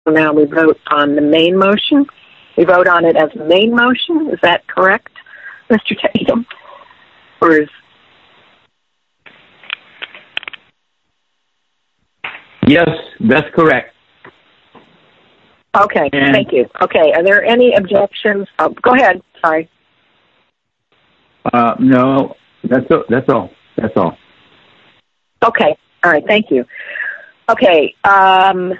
now we vote on the main motion. We vote on it as a main motion. Is that correct, Mr. Tatum? Or is... Yes, that's correct. Okay, thank you. Okay, are there any objections? Oh, go ahead. Sorry. No, that's all. Okay, all right, thank you. Okay, are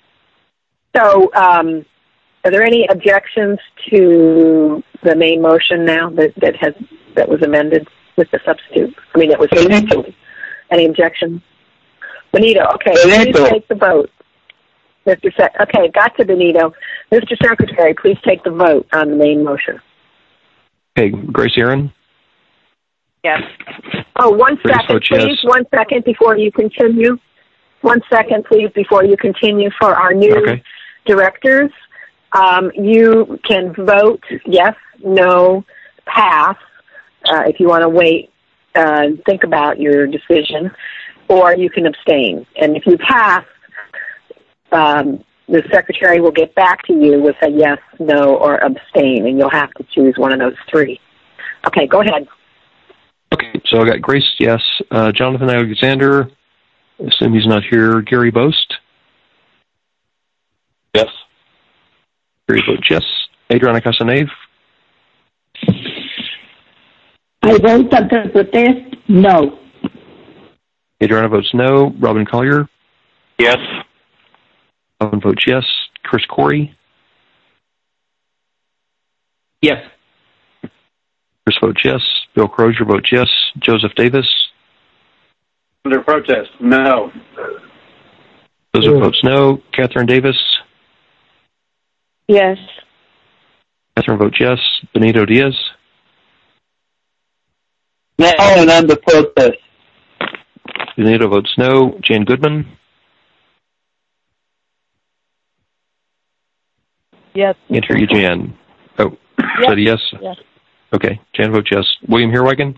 there any objections to the main motion now that was amended with the substitute? I mean, it was substituted. Any objections? Benito, okay, please take the vote. Okay, got to Benito. Mr. Secretary, please take the vote on the main motion. Okay, Grace Aaron? Yes. Oh, one second, please. Yes. 1 second before you continue. 1 second, please, before you continue for our new directors. You can vote yes, no, pass, if you want to wait and think about your decision, or you can abstain. And if you pass, the Secretary will get back to you with a yes, no, or abstain, and you'll have to choose one of those three. Okay, go ahead. Okay, so I got Grace, yes. Jonathan Alexander, assume he's not here. Gary Boast? Yes. Gary votes yes. Adriana Casanave? I vote under protest, no. Adriana votes no. Robin Collier? Yes. Robin votes yes. Chris Corey? Yes. Chris votes yes. Bill Crozier votes yes. Joseph Davis? Under protest, no. Joseph votes no. Catherine Davis? Yes. Catherine votes yes. Benito Diaz? No, and under protest. Benito votes no. Jan Goodman? Yes. Enter you, Jan. Oh, yes. Said yes? Yes. Okay, Jan votes yes. William Herwagen?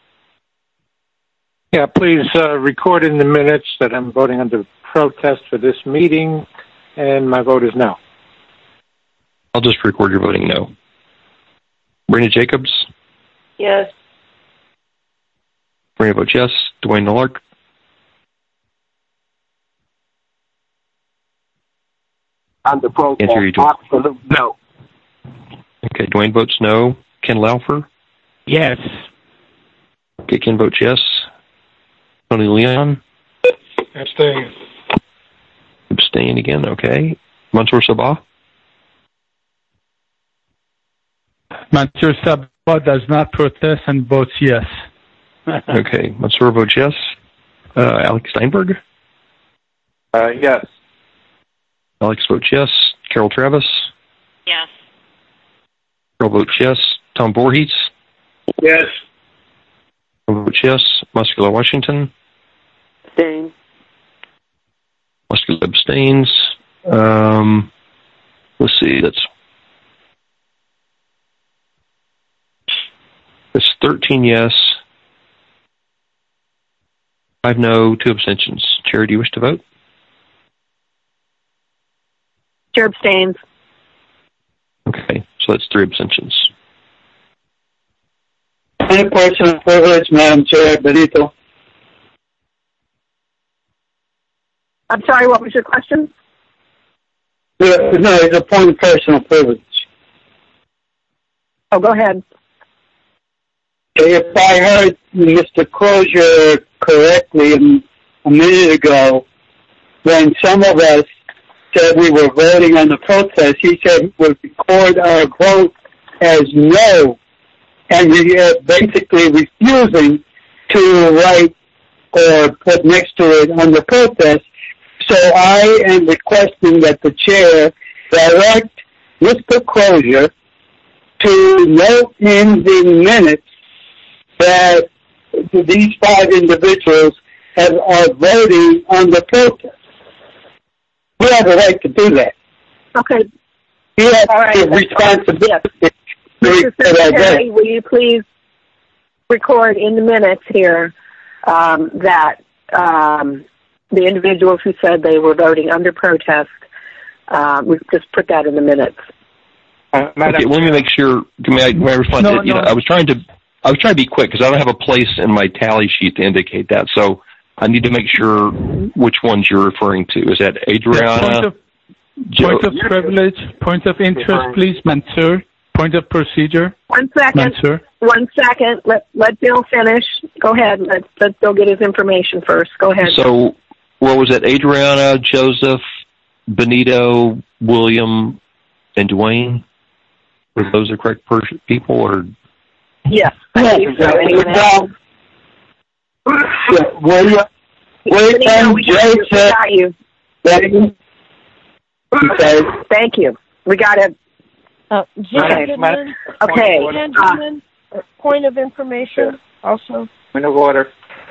Yeah, please record in the minutes that I'm voting under protest for this meeting, and my vote is no. I'll just record your voting no. Brina Jacobs? Yes. Brina votes yes. Dwayne Nollark? Under protest, absolute no. Okay, Dwayne votes no. Ken Laufer? Yes. Okay, Ken votes yes. Tony Leon? Abstain. Abstain again, okay. Mansour Sabah? Mansour Sabah does not protest and votes yes. Okay, Mansour votes yes. Alex Steinberg? Yes. Alex votes yes. Carol Travis? Yes. Carol votes yes. Tom Voorhees? Yes. Tom votes yes. Muscular Washington? Abstain. Muscular abstains. Let's see, that's 13 yes. 5 no, 2 abstentions. Chair, do you wish to vote? Chair abstains. Okay, so that's 3 abstentions. Any personal privilege, Madam Chair, Benito? I'm sorry, what was your question? No, it's a point of personal privilege. Oh, go ahead. If I heard Mr. Crozier correctly a minute ago, when some of us said we were voting on the protest, he said we'll record our vote as no, and we are basically refusing to write or put next to it on the protest. So I am requesting that the chair direct Mr. Crozier to note in the minutes that these 5 individuals are voting on the protest. We have a right to do that. Okay. We have a responsibility. Yes. Mr. Secretary, will you please record in the minutes here that the individuals who said they were voting under protest We just put that in the minutes. Okay, let me make sure. May I respond? No. I was trying to be quick because I don't have a place in my tally sheet to indicate that. So I need to make sure which ones you're referring to. Is that Adriana? Point of privilege, point of interest, please, Mansour. Point of procedure. 1 second. Mansour. 1 second. Let Bill finish. Go ahead. Let Bill get his information first. Go ahead. So, what was it? Adriana, Joseph, Benito, William, and Dwayne? Were those the correct people, or? Yes. Anyone else? William, Joseph. Got you. Okay. Thank you. We got it. Jan Goodman. Okay. Jan Goodman, point of information also. Point of order.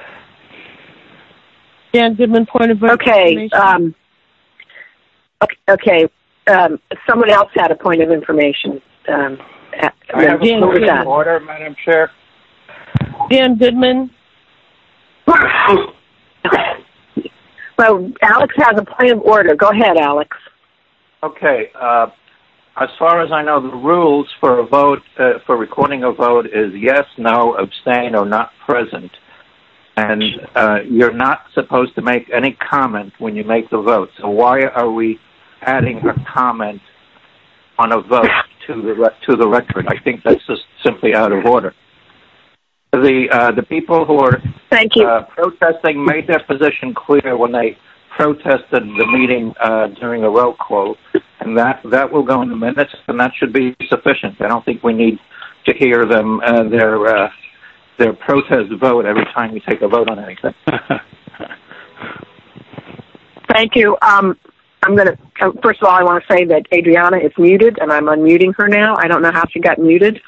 Jan Goodman, point of information. Okay. Someone else had a point of information. I have a point of order, Madam Chair. Jan Goodman. Well, Alex has a point of order. Go ahead, Alex. Okay. As far as I know, the rules for a vote, for recording a vote, is yes, no, abstain, or not present. And you're not supposed to make any comment when you make the vote. So why are we adding a comment on a vote to the record? I think that's just simply out of order. The people who are protesting made their position clear when they protested the meeting during a roll call, and that will go in the minutes, and that should be sufficient. I don't think we need to hear them their protest vote every time we take a vote on anything. Thank you. I'm going to, first of all, I want to say that Adriana is muted, and I'm unmuting her now. I don't know how she got muted.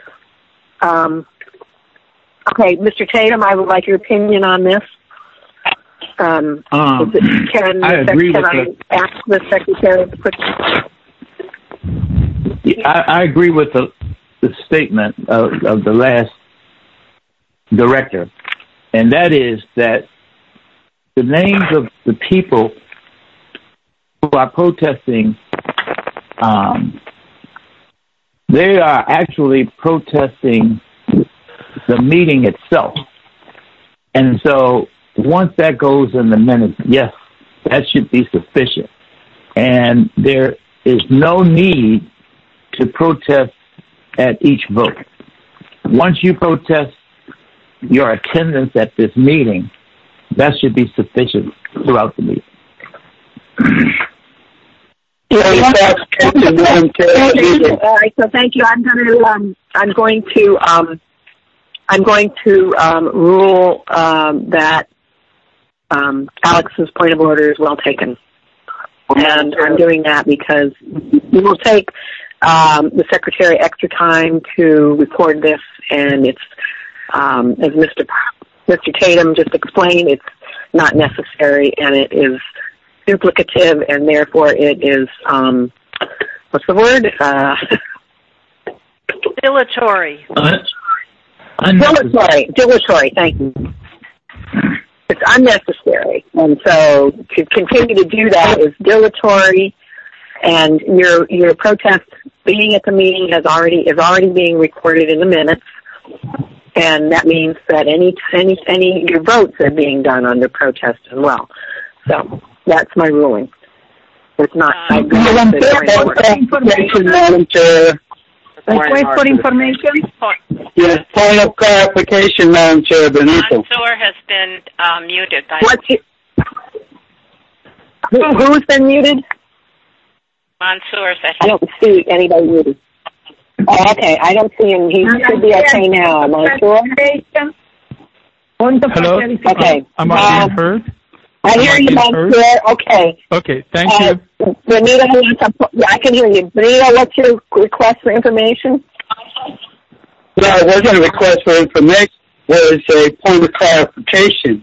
Okay, Mr. Tatum, I would like your opinion on this. I agree with I ask the secretary to put... I agree with the statement of the last director, and that is that the names of the people who are protesting, they are actually protesting the meeting itself. And so once that goes in the minutes, yes, that should be sufficient. And there is no need to protest at each vote. Once you protest your attendance at this meeting, that should be sufficient throughout the meeting. All right, so thank you. I'm going to rule that Alex's point of order is well taken, and I'm doing that because we will take the secretary extra time to record this, and it's as Mr. Tatum just explained, it's not necessary, and it is duplicative, and therefore it is what's the word? Dilatory. Dilatory, thank you. It's unnecessary. And so to continue to do that is dilatory, and your protest being at the meeting is already being recorded in the minutes, and that means that any your votes are being done under protest as well. So that's my ruling. It's not Wait for information. Yes, point of clarification, Madam Chair Benito. Mansour has been muted. Who's been muted? Mansour. I don't see anybody muted. Oh, okay. I don't see him. He should be okay now. Mansour? Hello? Okay. Am I being heard? I hear you, Mansour. Okay. Okay, thank you. Benito, I can hear you. Benito, what's your request for information? No, it wasn't a request for information. It was a point of clarification.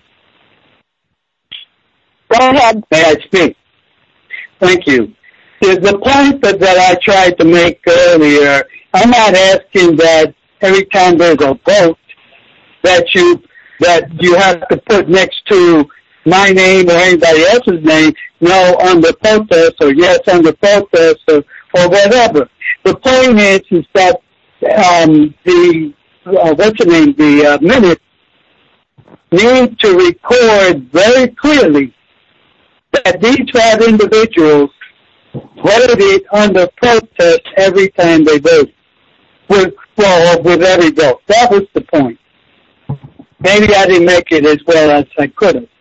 Go ahead. May I speak? Thank you. The point that I tried to make earlier, I'm not asking that every time there's a vote that you have to put next to my name or anybody else's name, no, under protest, or yes, under protest, or whatever. The point is that the minutes need to record very clearly that these 5 individuals voted under protest every time they voted, with every vote. That was the point. Maybe I didn't make it as well as I could have.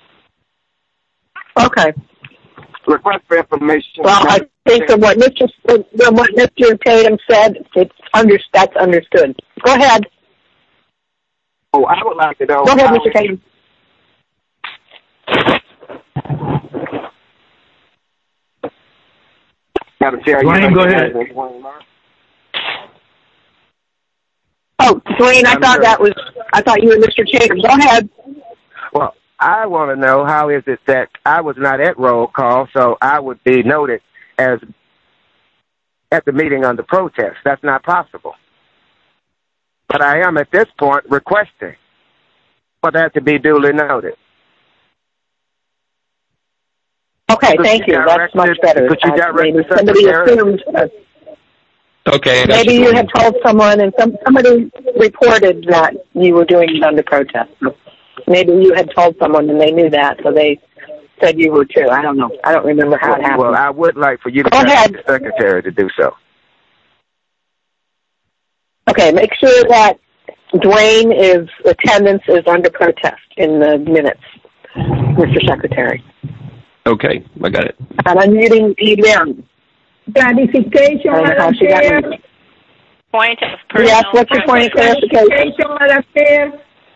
Okay. Request for information. Well, I think from what Mr. Tatum said, that's understood. Go ahead. Oh, I would like to know. Go ahead, Mr. Tatum. Madam Chair, Dwayne, go ahead. Oh, Dwayne, I thought you were Mr. Tatum. Go ahead. Well, I want to know how is it that I was not at roll call, so I would be noted as at the meeting under protest. That's not possible. But I am at this point requesting for that to be duly noted. Okay, thank you. That's much better. Could you direct the somebody assumed. Okay. Maybe you had told someone, and somebody reported that you were doing it under protest. Maybe you had told someone, and they knew that, so they said you were too. I don't know. I don't remember how it happened. Well, I would like for you to ask the secretary to do so. Okay, make sure that Dwayne's attendance is under protest in the minutes, Mr. Secretary. Okay, I got it. And I'm muting Adrian. Clarification, Madam Chair. Point of personal Yes, what's your point of clarification? Madam Chair.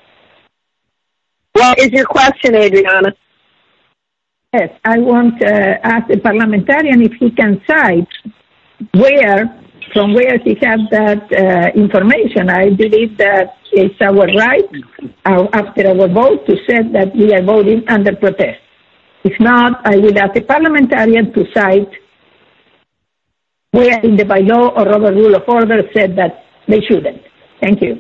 What is your question, Adriana? Yes, I want to ask the parliamentarian if he can cite from where he has that information. I believe that it's our right after our vote to say that we are voting under protest. If not, I will ask the parliamentarian to cite where in the bylaw or other rule of order said that they shouldn't. Thank you.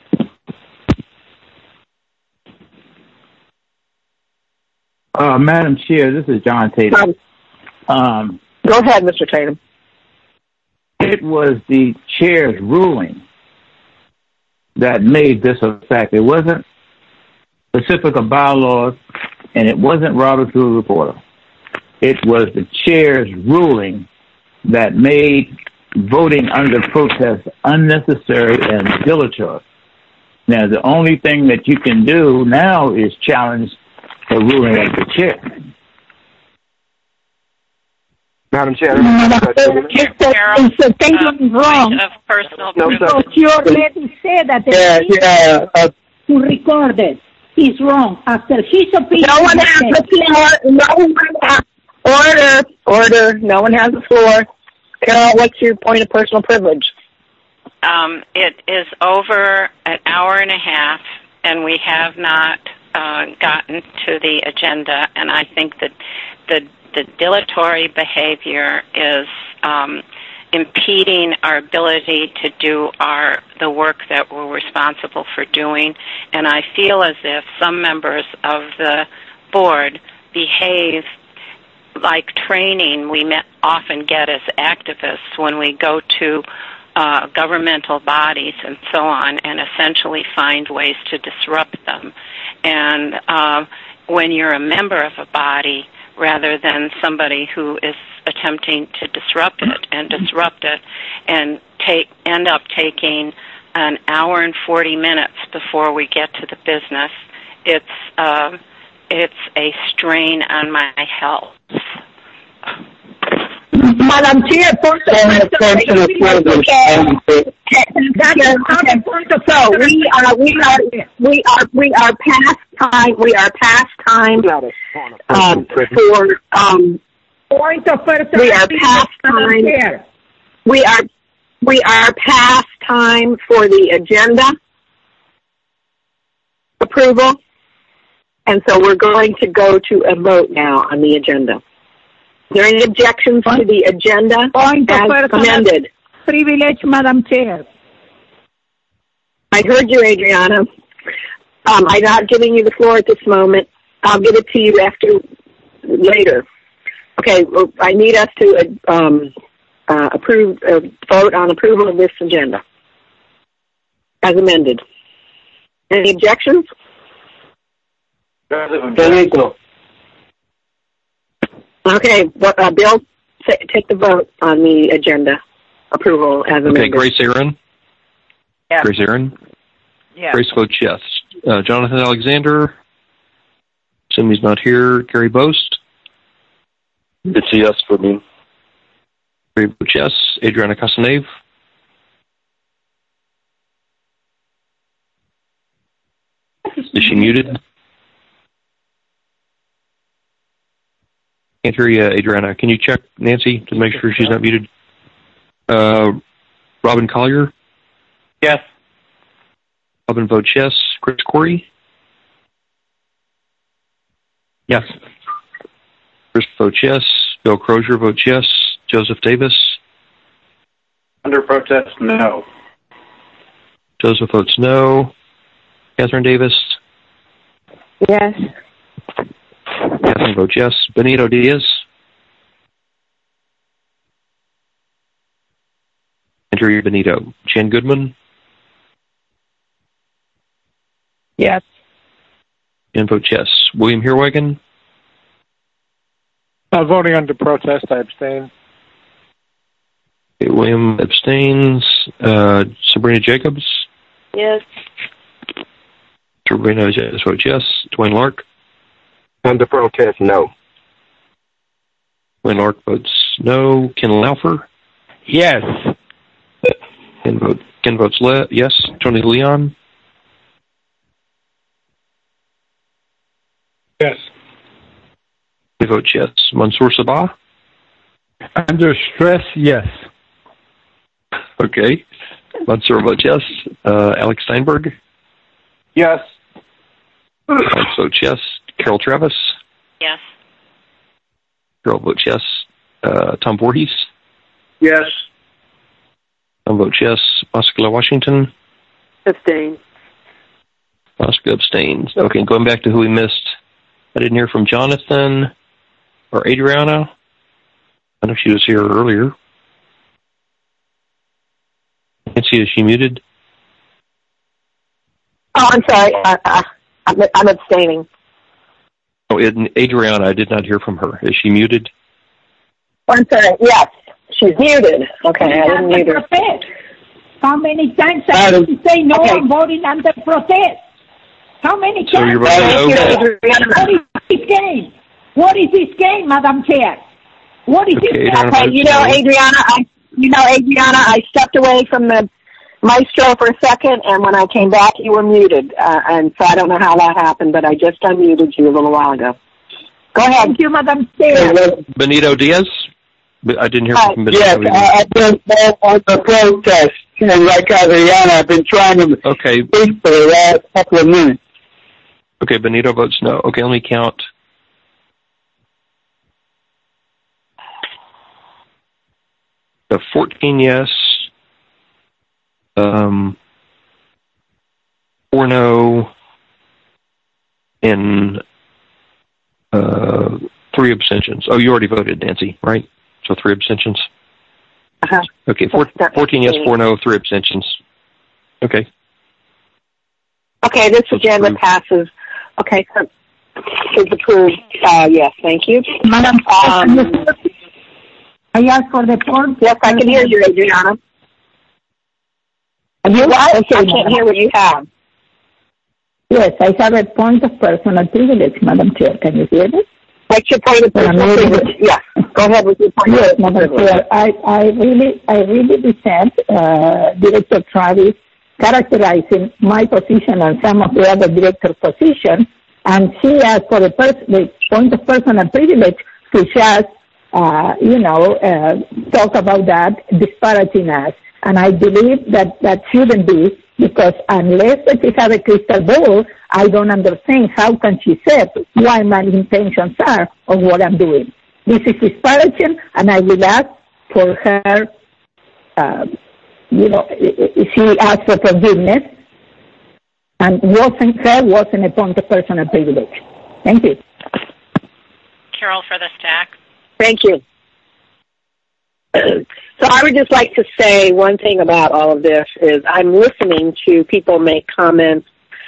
Madam Chair, this is John Tatum. Go ahead, Mr. Tatum. It was the chair's ruling that made this a fact. It wasn't specific of bylaws, and it wasn't Robert's Rule of Order. It was the chair's ruling that made voting under protest unnecessary and dilatory. Now, the only thing that you can do now is challenge the ruling of the chair. Madam Chair, it's a thing wrong. Of personal So your lady said that to record it. He's wrong. After his opinion, no one has the floor. No one has order. No one has the floor. Carol, what's your point of personal privilege? It is over an hour and a half, and we have not gotten to the agenda. And I think that the dilatory behavior is impeding our ability to do the work that we're responsible for doing. And I feel as if some members of the board behave like training we often get as activists when we go to governmental bodies and so on, and essentially find ways to disrupt them. And when you're a member of a body rather than somebody who is attempting to disrupt it and end up taking an hour and 40 minutes before we get to the business, it's a strain on my health. Madam Chair, point of privilege. We are past time. We are past time for point of personal. We are past time. We are past time for the agenda approval, and so we're going to go to a vote now on the agenda. Are there any objections to the agenda as amended? Privilege, Madam Chair. I heard you, Adriana. I'm not giving you the floor at this moment. I'll give it to you later. Okay, well, I need us to vote on approval of this agenda as amended. Any objections? Okay, Bill, take the vote on the agenda approval as amended. Okay, Grace Aaron? Yes. Grace Aaron? Yes. Grace votes yes. Jonathan Alexander? Assume he's not here. Gary Boast? It's a yes for me. Gary votes yes. Adriana Casanave? Is she muted? Can't hear you, Adriana. Can you check Nancy to make sure she's not muted? Robin Collier? Yes. Robin votes yes. Chris Corey? Yes. Chris votes yes. Bill Crozier votes yes. Joseph Davis? Under protest, no. Joseph votes no. Catherine Davis? Yes. Catherine votes yes. Benito Diaz? Andrea Benito. Jan Goodman? Yes. Jan votes yes. William Herwagen? Voting under protest, I abstain. Okay, William abstains. Sabrina Jacobs? Yes. Sabrina votes yes. Dwayne Lark? Under protest, no. Dwayne Lark votes no. Ken Laufer? Yes. Ken votes yes. Tony Leon? Yes. I vote yes. Mansour Sabah? Under stress, yes. Okay. Mansour votes yes. Alex Steinberg? Yes. Alex votes yes. Carol Travis? Yes. Carol votes yes. Tom Voorhees? Yes. Tom votes yes. Oscar Washington? Abstain. Oscar abstains. Okay, going back to who we missed. I didn't hear from Jonathan or Adriana. I know she was here earlier. Nancy, is she muted? Oh, I'm sorry. I'm abstaining. Oh, Adriana, I did not hear from her. Is she muted? Oh, I'm sorry. Yes, she's muted. Okay, I didn't mute her. How many times I have to say no? I'm voting under protest. How many times? So you're voting no. What is this game? What is this game, Madam Chair? What is this game? Okay, Adriana, I stepped away from the maestro for a second, and when I came back, you were muted. And so I don't know how that happened, but I just unmuted you a little while ago. Go ahead. Thank you, Madam Chair. Benito Diaz? I didn't hear from Benito. Yes, I've been on the protest, and like Adriana, I've been trying to speak for the last couple of minutes. Okay, Benito votes no. Okay, let me count. The 14 yes. 4 no. And 3 abstentions. Oh, you already voted, Nancy, right? So 3 abstentions? Uh-huh. Okay, 14 yes, 4 no, 3 abstentions. Okay. Okay, this agenda passes. Okay, so it's approved. Yes, thank you. Madam, I ask for the point. Yes, I can hear you, Adriana. What? I can't hear what you have. Yes, I have a point of personal privilege, Madam Chair. Can you hear me? What's your point of personal privilege? Yes, go ahead with your point of personal privilege. Chair, I really resent Director Travis characterizing my position and some of the other director positions, and she asked for the point of personal privilege to just, talk about that, disparaging us. And I believe that shouldn't be, because unless she has a crystal ball, I don't understand how can she say what my intentions are or what I'm doing. This is disparaging, and I will ask for her, she asked for forgiveness, and wasn't a point of personal privilege. Thank you. Carol for the stack. Thank you. So I would just like to say one thing about all of this is I'm listening to people make comments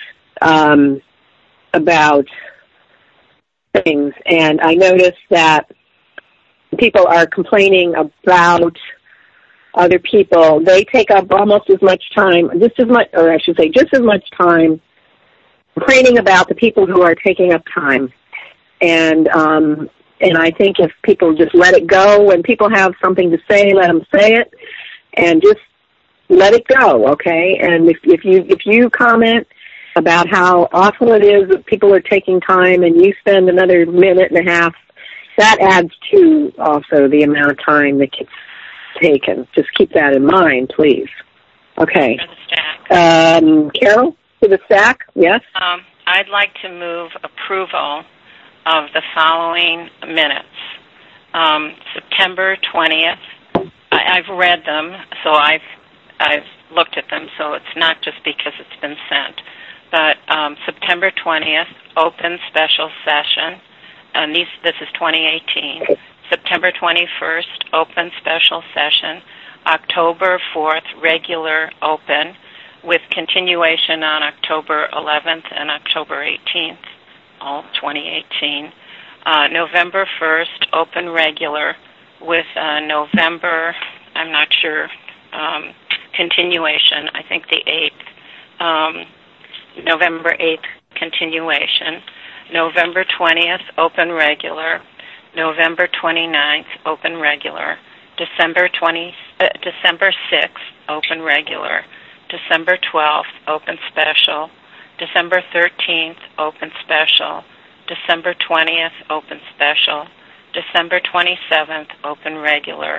about things, and I noticed that people are complaining about other people. They take up almost as much time, just as much time complaining about the people who are taking up time. And I think if people just let it go, when people have something to say, let them say it, and just let it go, okay? And if you comment about how awful it is that people are taking time and you spend another minute and a half, that adds to also the amount of time that gets taken. Just keep that in mind, please. Okay. For the stack. Carol, to the stack, yes? I'd like to move approval of the following minutes. September 20th. I've read them, so I've looked at them, so it's not just because it's been sent. But September 20th, open special session. And this is 2018. September 21st, open special session. October 4th, regular open, with continuation on October 11th and October 18th, all 2018. November 1st, open regular, with November, I'm not sure, continuation, I think the 8th. November 8th, continuation. November 20th, open regular. November 29th, open regular. December 6th, open regular. December 12th, open special. December 13th, open special. December 20th, open special. December 27th, open regular.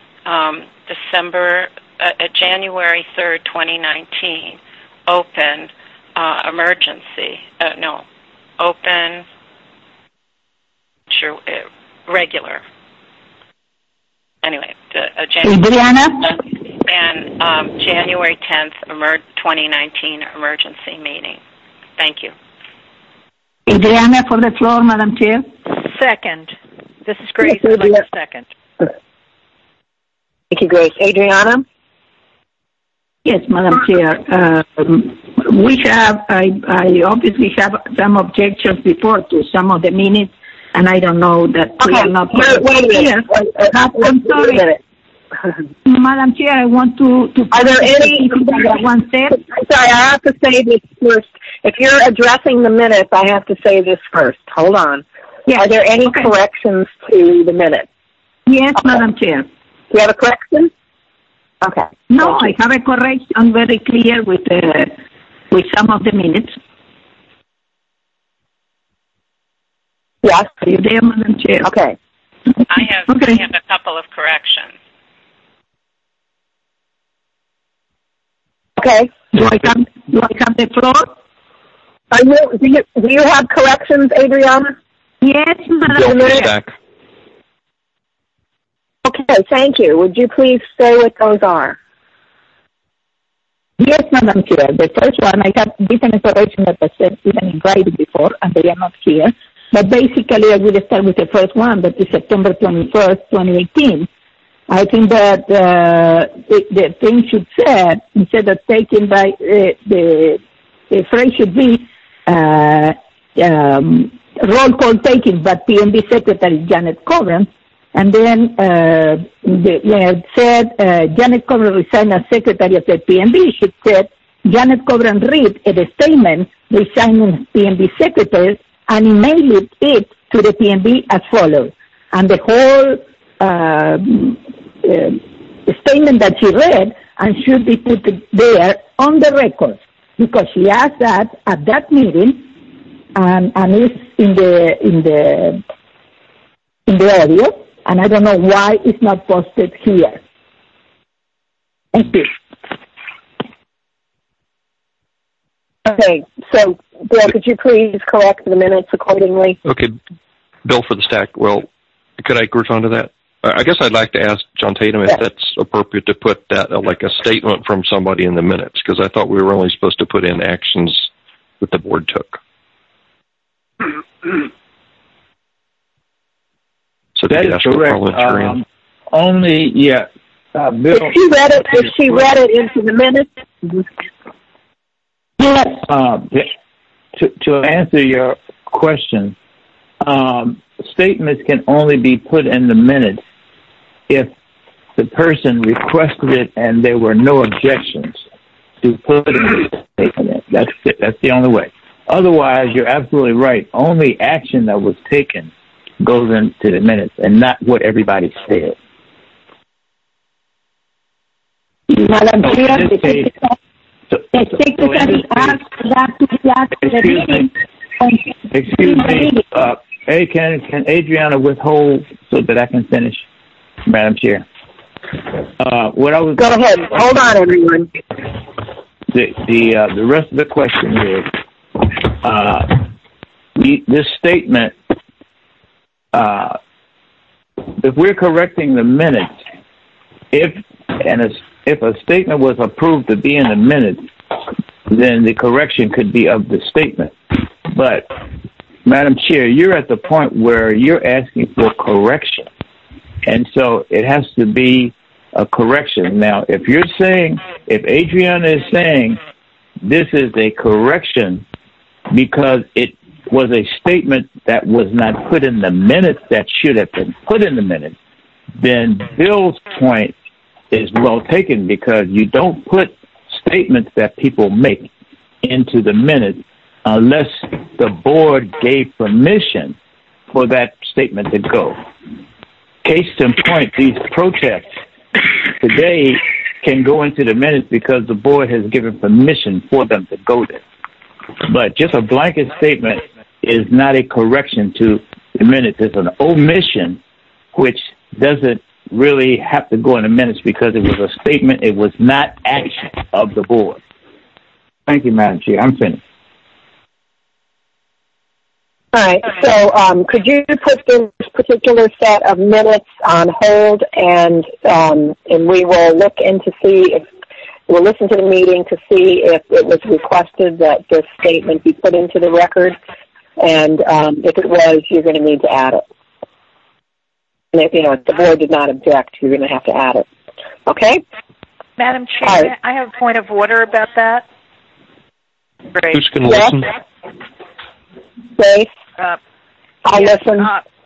January 3rd, 2019, open emergency. Open regular. Anyway, Adriana? And January 10th, 2019 emergency meeting. Thank you. Adriana for the floor, Madam Chair. Second. This is Grace. I'd like a second. Thank you, Grace. Adriana? Yes, Madam Chair. I obviously have some objections before to some of the minutes, and I don't know that we are not wait a minute. I'm sorry. Madam Chair, I want to are there any one step? Sorry, I have to say this first. If you're addressing the minutes, I have to say this first. Hold on. Yes. Are there any corrections to the minutes? Yes, Madam Chair. Do you have a correction? Okay. No, I have a correction very clear with some of the minutes. Yes. Are you there, Madam Chair? Okay. I have a couple of corrections. Okay. Do I have the floor? Do you have corrections, Adriana? Yes, Madam Chair. Okay, thank you. Would you please say what those are? Yes, Madam Chair. The first one, I have different information that I said even in writing before, and they are not here. But basically, I will start with the first one, that is September 21st, 2018. I think that the thing should say, instead of taken by, the phrase should be roll call taken by PNB Secretary Janet Coburn. And then it said Janet Coburn resigned as Secretary of the PNB. She said Janet Coburn read a statement resigning PNB Secretary and emailed it to the PNB as follows. And the whole statement that she read and should be put there on the record, because she asked that at that meeting, and it's in the audio, and I don't know why it's not posted here. Thank you. Okay, so Bill, could you please correct the minutes accordingly? Okay, Bill for the stack. Well, could I respond to that? I guess I'd like to ask John Tatum if that's appropriate to put that like a statement from somebody in the minutes, because I thought we were only supposed to put in actions that the board took. So that is correct. Only, Bill. If she read it into the minutes? Yes. To answer your question, statements can only be put in the minutes if the person requested it and there were no objections to put in the statement. That's the only way. Otherwise, you're absolutely right. Only action that was taken goes into the minutes and not what everybody said. Madam Chair, excuse me. Hey, can Adriana withhold so that I can finish, Madam Chair? What I was go ahead. Hold on, everyone. The rest of the question is this statement. If we're correcting the minutes, if a statement was approved to be in the minutes, then the correction could be of the statement. But, Madam Chair, you're at the point where you're asking for correction. And so it has to be a correction. Now, if Adriana is saying this is a correction because it was a statement that was not put in the minutes that should have been put in the minutes, then Bill's point is well taken, because you don't put statements that people make into the minutes unless the board gave permission for that statement to go. Case in point, these protests today can go into the minutes because the board has given permission for them to go there. But just a blanket statement is not a correction to the minutes. It's an omission, which doesn't really have to go in the minutes because it was a statement. It was not action of the board. Thank you, Madam Chair. I'm finished. All right. So could you put this particular set of minutes on hold, and we will look in to see if we'll listen to the meeting to see if it was requested that this statement be put into the record, and if it was, you're going to need to add it. And if the board did not object, you're going to have to add it. Okay? Madam Chair, right. I have a point of order about that. Great. Who's going to listen? Grace? I'll listen.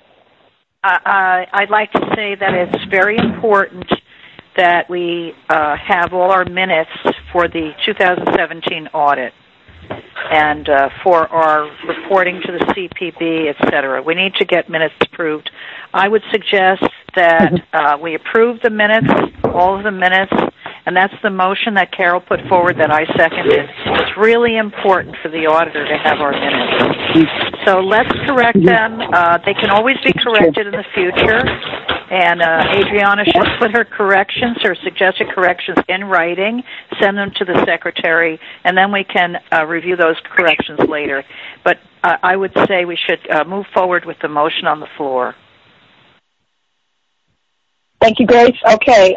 I'd like to say that it's very important that we have all our minutes for the 2017 audit and for our reporting to the CPB, et cetera. We need to get minutes approved. I would suggest that we approve the minutes, all of the minutes, and that's the motion that Carol put forward that I seconded. It's really important for the auditor to have our minutes. So let's correct them. They can always be corrected in the future. And Adriana should put her corrections, her suggested corrections in writing, send them to the secretary, and then we can review those corrections later. But I would say we should move forward with the motion on the floor. Thank you, Grace. Okay.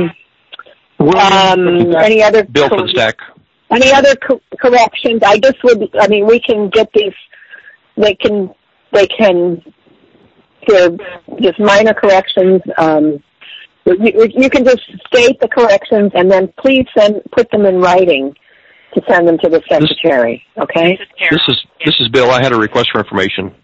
Any other Bill for the stack? Any other corrections? We can get these. They can. They're just minor corrections. You can just state the corrections and then please put them in writing to send them to the secretary. Okay. This is Bill. I had a request for information.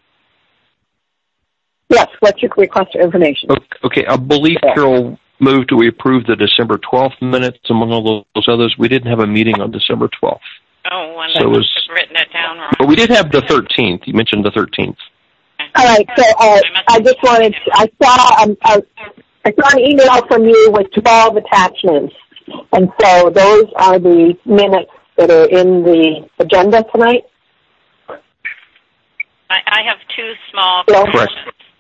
Yes. What's your request for information? Okay. I believe Carol moved. We approved the December 12th minutes among all those others. We didn't have a meeting on December 12th. Oh, one so was written it down wrong. But we did have the 13th. You mentioned the 13th. All right. So I just wanted. I saw an email from you with 12 attachments, and so those are the minutes that are in the agenda tonight. I have two small corrections.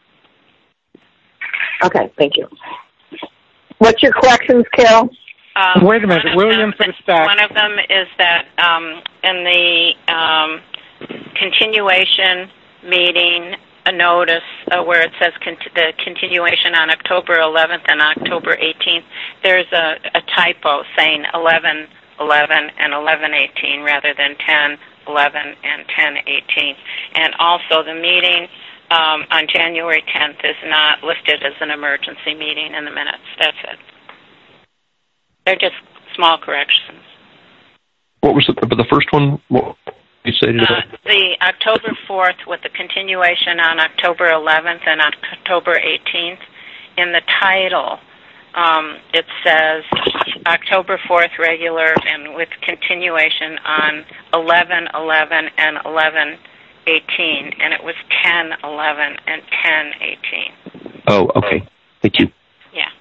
Okay. Thank you. What's your corrections, Carol? Wait a minute, William for the stack. One of them is that in the continuation meeting, a notice where it says the continuation on October 11th and October 18th, there's a typo saying 11/11 and 11/18 rather than 10/11 11, and 10:18. And also the meeting on January 10th is not listed as an emergency meeting in the minutes. That's it. They're just small corrections. What was the first one? What you say today? The October 4th with the continuation on October 11th and October 18th. In the title, it says October 4th regular and with continuation on 11/11 and 11/18, and it was 10/11 and 10/18. Oh, okay. Thank you. Yeah.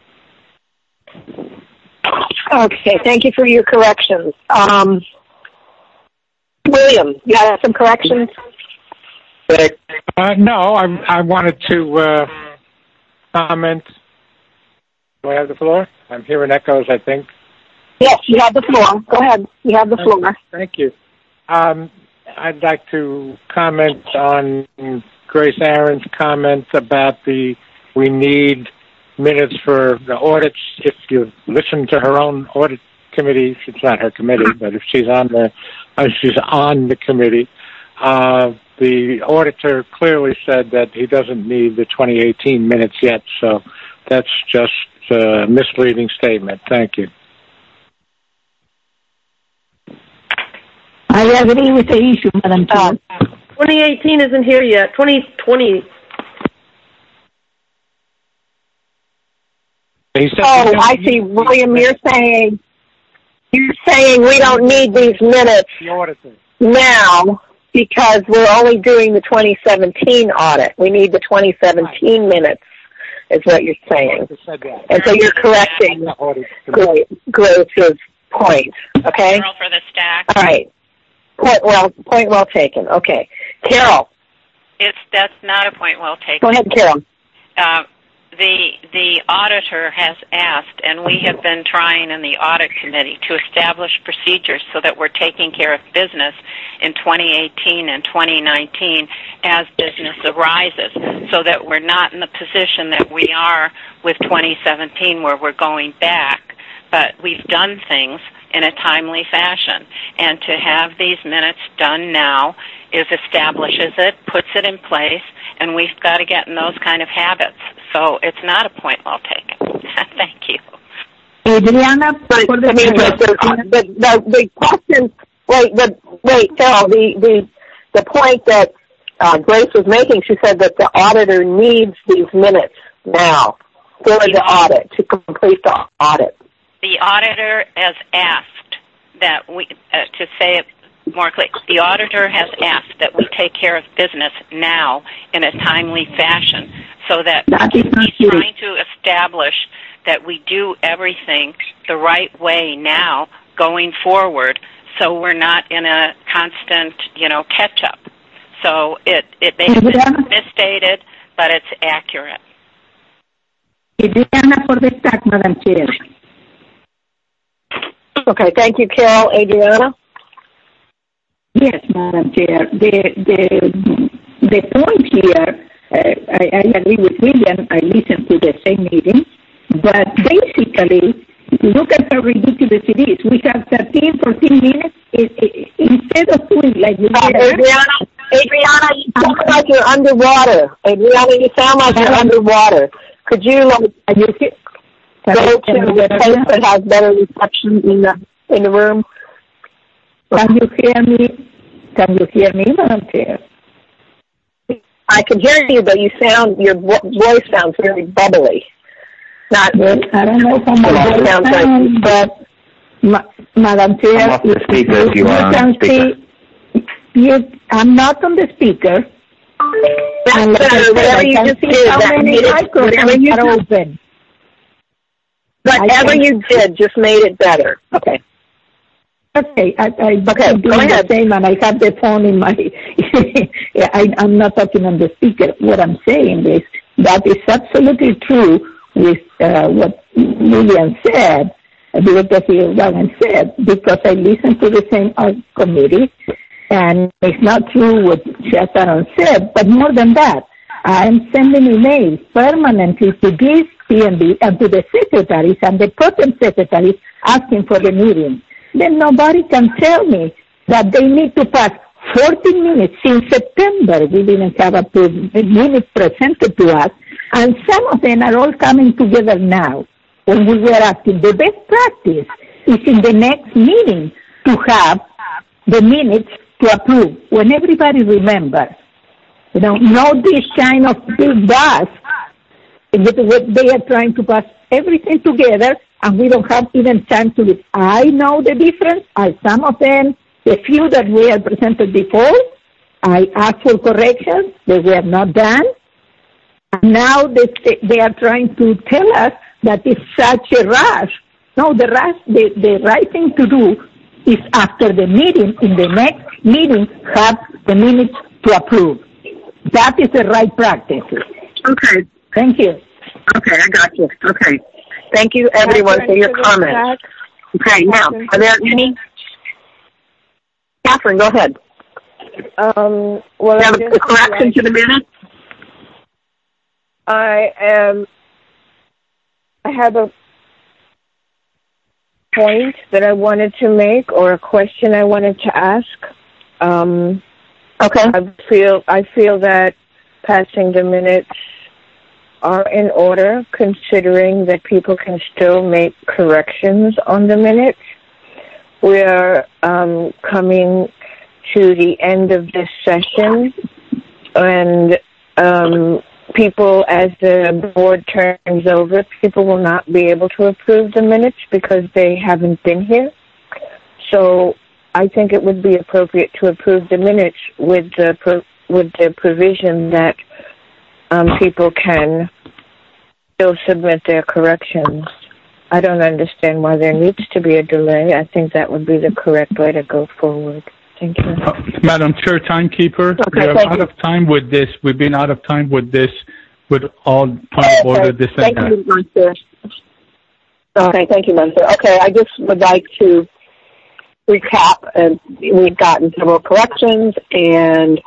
Okay, thank you for your corrections. William, you have some corrections? No, I wanted to comment. Do I have the floor? I'm hearing echoes, I think. Yes, you have the floor. Go ahead. You have the floor. Thank you. I'd like to comment on Grace Aaron's comments about we need minutes for the audits. If you listen to her own audit committee, it's not her committee, but if she's on the committee, the auditor clearly said that he doesn't need the 2018 minutes yet, so that's just a misleading statement. Thank you. I agree with the issue, Madam Chair. 2018 isn't here yet. 2020. Oh, I see. William, you're saying we don't need these minutes now because we're only doing the 2017 audit. We need the 2017 minutes, is what you're saying. And so you're correcting Grace's point, okay? For the stack. All right. Point well taken. Okay. Carol. That's not a point well taken. Go ahead, Carol. The auditor has asked, and we have been trying in the audit committee to establish procedures so that we're taking care of business in 2018 and 2019 as business arises, so that we're not in the position that we are with 2017 where we're going back, but we've done things in a timely fashion. And to have these minutes done now establishes it, puts it in place, and we've got to get in those kind of habits. So it's not a point well taken. Thank you. Adriana, the question. Wait, Carol. The point that Grace was making, she said that the auditor needs these minutes now for the audit to complete the audit. The auditor has asked that we, to say it more clearly, the auditor has asked that we take care of business now in a timely fashion so that he's trying to establish that we do everything the right way now going forward so we're not in a constant, catch-up. So it may have been misstated, but it's accurate. Adriana for the stack, Madam Chair. Okay, thank you, Carol. Adriana? Yes, Madam Chair. The point here, I agree with William. I listened to the same meeting. But basically, look at how ridiculous it is. We have 13, 14 minutes instead of doing like we did. Adriana, you sound like you're underwater. Adriana, you sound like you're underwater. Could you go to the place that has better reception in the room? Can you hear me? Madam Chair? I can hear you, but your voice sounds very bubbly. Not good. I don't know if I'm sounds, but Madam Chair, I'm off the speaker if you are on speaker. I'm not on the speaker. That's better. Whatever you just did, open. Whatever you did just made it better. Okay. Okay, I go ahead. The same, and I have the phone in my. I'm not talking on the speaker. What I'm saying is that is absolutely true with what William said, because I listened to the same committee, and it's not true what Sharon said. But more than that, I'm sending emails permanently to this PNB and to the secretaries and the protem secretaries asking for the meeting. Then nobody can tell me that they need to pass 14 minutes. Since September, we didn't have approved minutes presented to us, and some of them are all coming together now. When we were asking, the best practice is in the next meeting to have the minutes to approve, when everybody remembers. Not this kind of big bus. They are trying to pass everything together, and we don't have even time to look. I know the difference. Some of them, the few that we had presented before, I asked for corrections. They were not done. And now they are trying to tell us that it's such a rush. No, the right thing to do is after the meeting, in the next meeting, have the minutes to approve. That is the right practice. Okay. Thank you. Okay, I got you. Okay. Thank you, everyone, for your comments. Okay, now, are there any? Catherine, go ahead. Well, you have a correction to the minutes? I have a point that I wanted to make, or a question I wanted to ask. Okay. I feel that passing the minutes are in order, considering that people can still make corrections on the minutes. We are coming to the end of this session, and people, as the board turns over, people will not be able to approve the minutes because they haven't been here. So I think it would be appropriate to approve the minutes with the provision that people can still submit their corrections. I don't understand why there needs to be a delay. I think that would be the correct way to go forward. Thank you. Madam Chair, timekeeper, we are out of time with this. We've been out of time with this, with all point of order, this and that. Thank you, Monsieur. Okay, thank you, Monsieur. Okay, I just would like to recap. We've gotten several corrections, and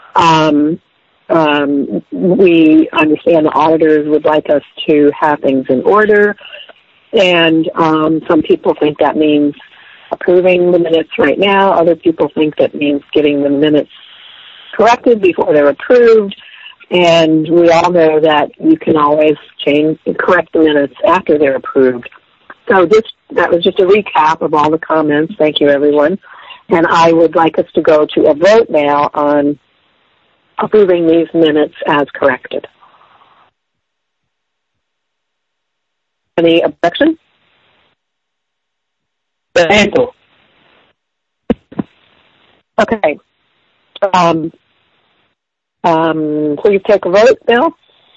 we understand the auditors would like us to have things in order, and some people think that means approving the minutes right now. Other people think that means getting the minutes corrected before they're approved. And we all know that you can always correct the minutes after they're approved. So that was just a recap of all the comments. Thank you, everyone. And I would like us to go to a vote now on approving these minutes as corrected. Any objection? Okay. Please take a vote, Bill.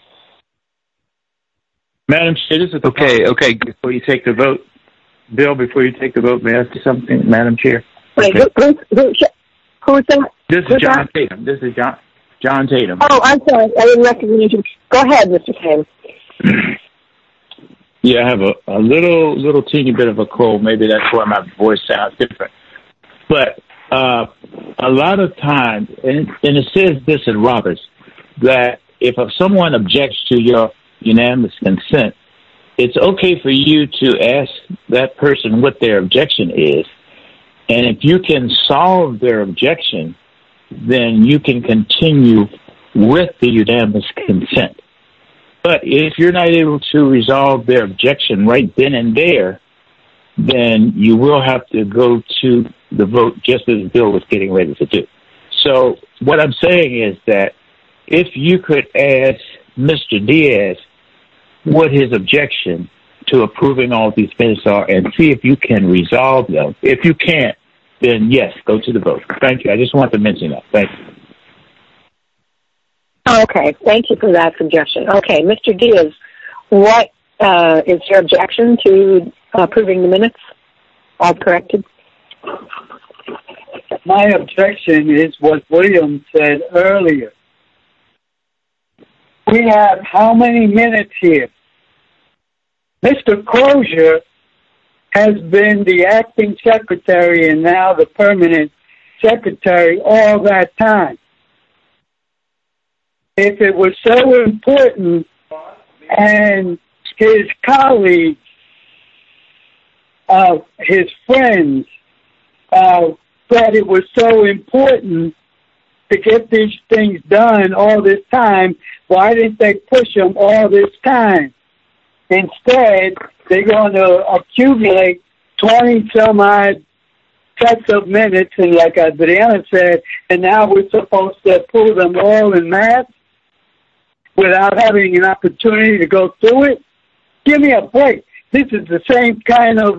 Madam Chair, this is okay. Before you take the vote, Bill, before you take the vote, may I ask you something, Madam Chair? Wait, okay. Who is that? This is John Tatum. This is John Tatum. Oh, I'm sorry. I didn't recognize you. Go ahead, Mr. Tatum. Yeah, I have a little teeny bit of a cold. Maybe that's why my voice sounds different. But a lot of times, and it says this in Roberts, that if someone objects to your unanimous consent, it's okay for you to ask that person what their objection is. And if you can solve their objection, then you can continue with the unanimous consent. But if you're not able to resolve their objection right then and there, then you will have to go to the vote just as Bill was getting ready to do. So what I'm saying is that if you could ask Mr. Diaz what his objection to approving all these minutes are and see if you can resolve them. If you can't, then yes, go to the vote. Thank you. I just wanted to mention that. Thank you. Okay, thank you for that suggestion. Okay, Mr. Diaz, what is your objection to approving the minutes as corrected? My objection is what William said earlier. We have how many minutes here? Mr. Crozier has been the acting secretary and now the permanent secretary all that time. If it was so important and his colleagues, his friends, said it was so important to get these things done all this time, why didn't they push them all this time? Instead, they're going to accumulate 20-some-odd sets of minutes, and like Adriana said, and now we're supposed to pull them all in mass without having an opportunity to go through it? Give me a break. This is the same kind of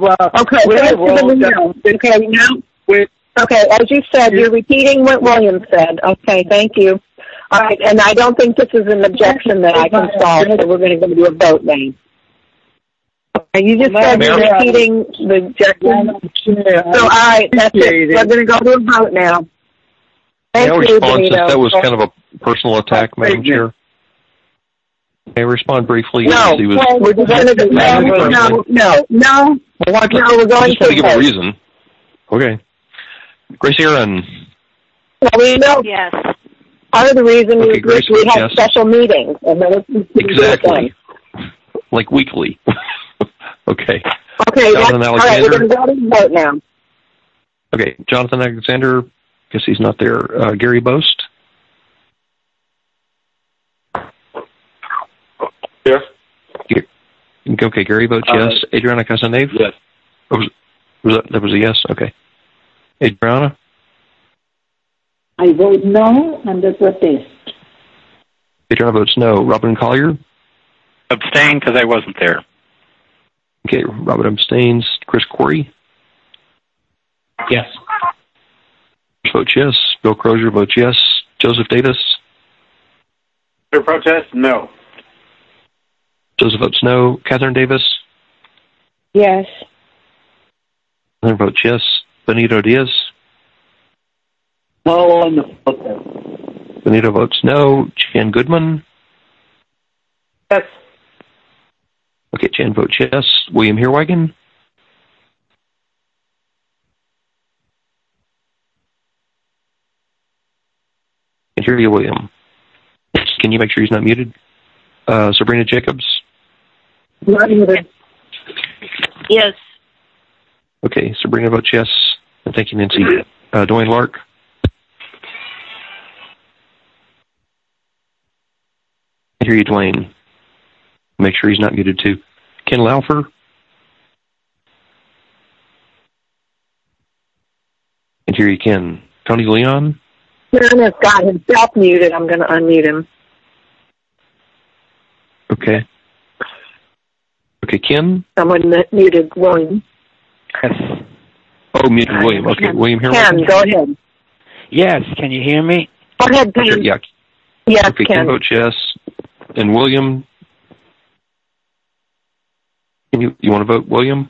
Okay, as you said, you're repeating what William said. Okay, thank you. All right, and I don't think this is an objection that I can solve, so we're going to go to a vote now. Okay, you just said you're repeating the objection. So, all right, that's it. We're going to go to a vote now. Thank you, Benito. That was kind of a personal attack, Madam Chair. May I respond briefly? No, we're going to no. We're going to give a reason. Okay. Grace Aaron. Well, we know. Yes. Part of the reason okay, is we have special meetings. And exactly. Like weekly. Okay. Okay, all right, we're going to go to the vote now. Okay, Jonathan Alexander, guess he's not there. Gary Boast? Yes. Okay, Gary votes yes. Adriana Casanave? Yes. That was a yes? Okay. Adriana? I vote no under protest. Adriana votes no. Robin Collier? Abstain because I wasn't there. Okay, Robin abstains. Chris Corey? Yes. Votes yes. Bill Crozier votes yes. Joseph Davis? Under protest, no. Joseph votes no. Catherine Davis? Yes. Catherine votes yes. Benito Diaz? No on the protest. Benito votes no. Jan Goodman? Yes. Okay, Jan votes yes. William Herwagen? I can hear you, William. Can you make sure he's not muted? Sabrina Jacobs? Not muted. Yes. Okay, Sabrina votes yes. And thank you, Nancy. Dwayne Lark? I hear you, Dwayne. Make sure he's not muted, too. Ken Laufer? I hear you, Ken. Tony Leon? Ken has got himself muted. I'm going to unmute him. Okay. Okay, Ken? Someone muted William. Yes. Oh, muted William. Okay, William here. Ken, go ahead. Yes, can you hear me? Go ahead, Ken. Okay, yeah. Yes, okay, Ken. Ken votes yes. And William? You want to vote William?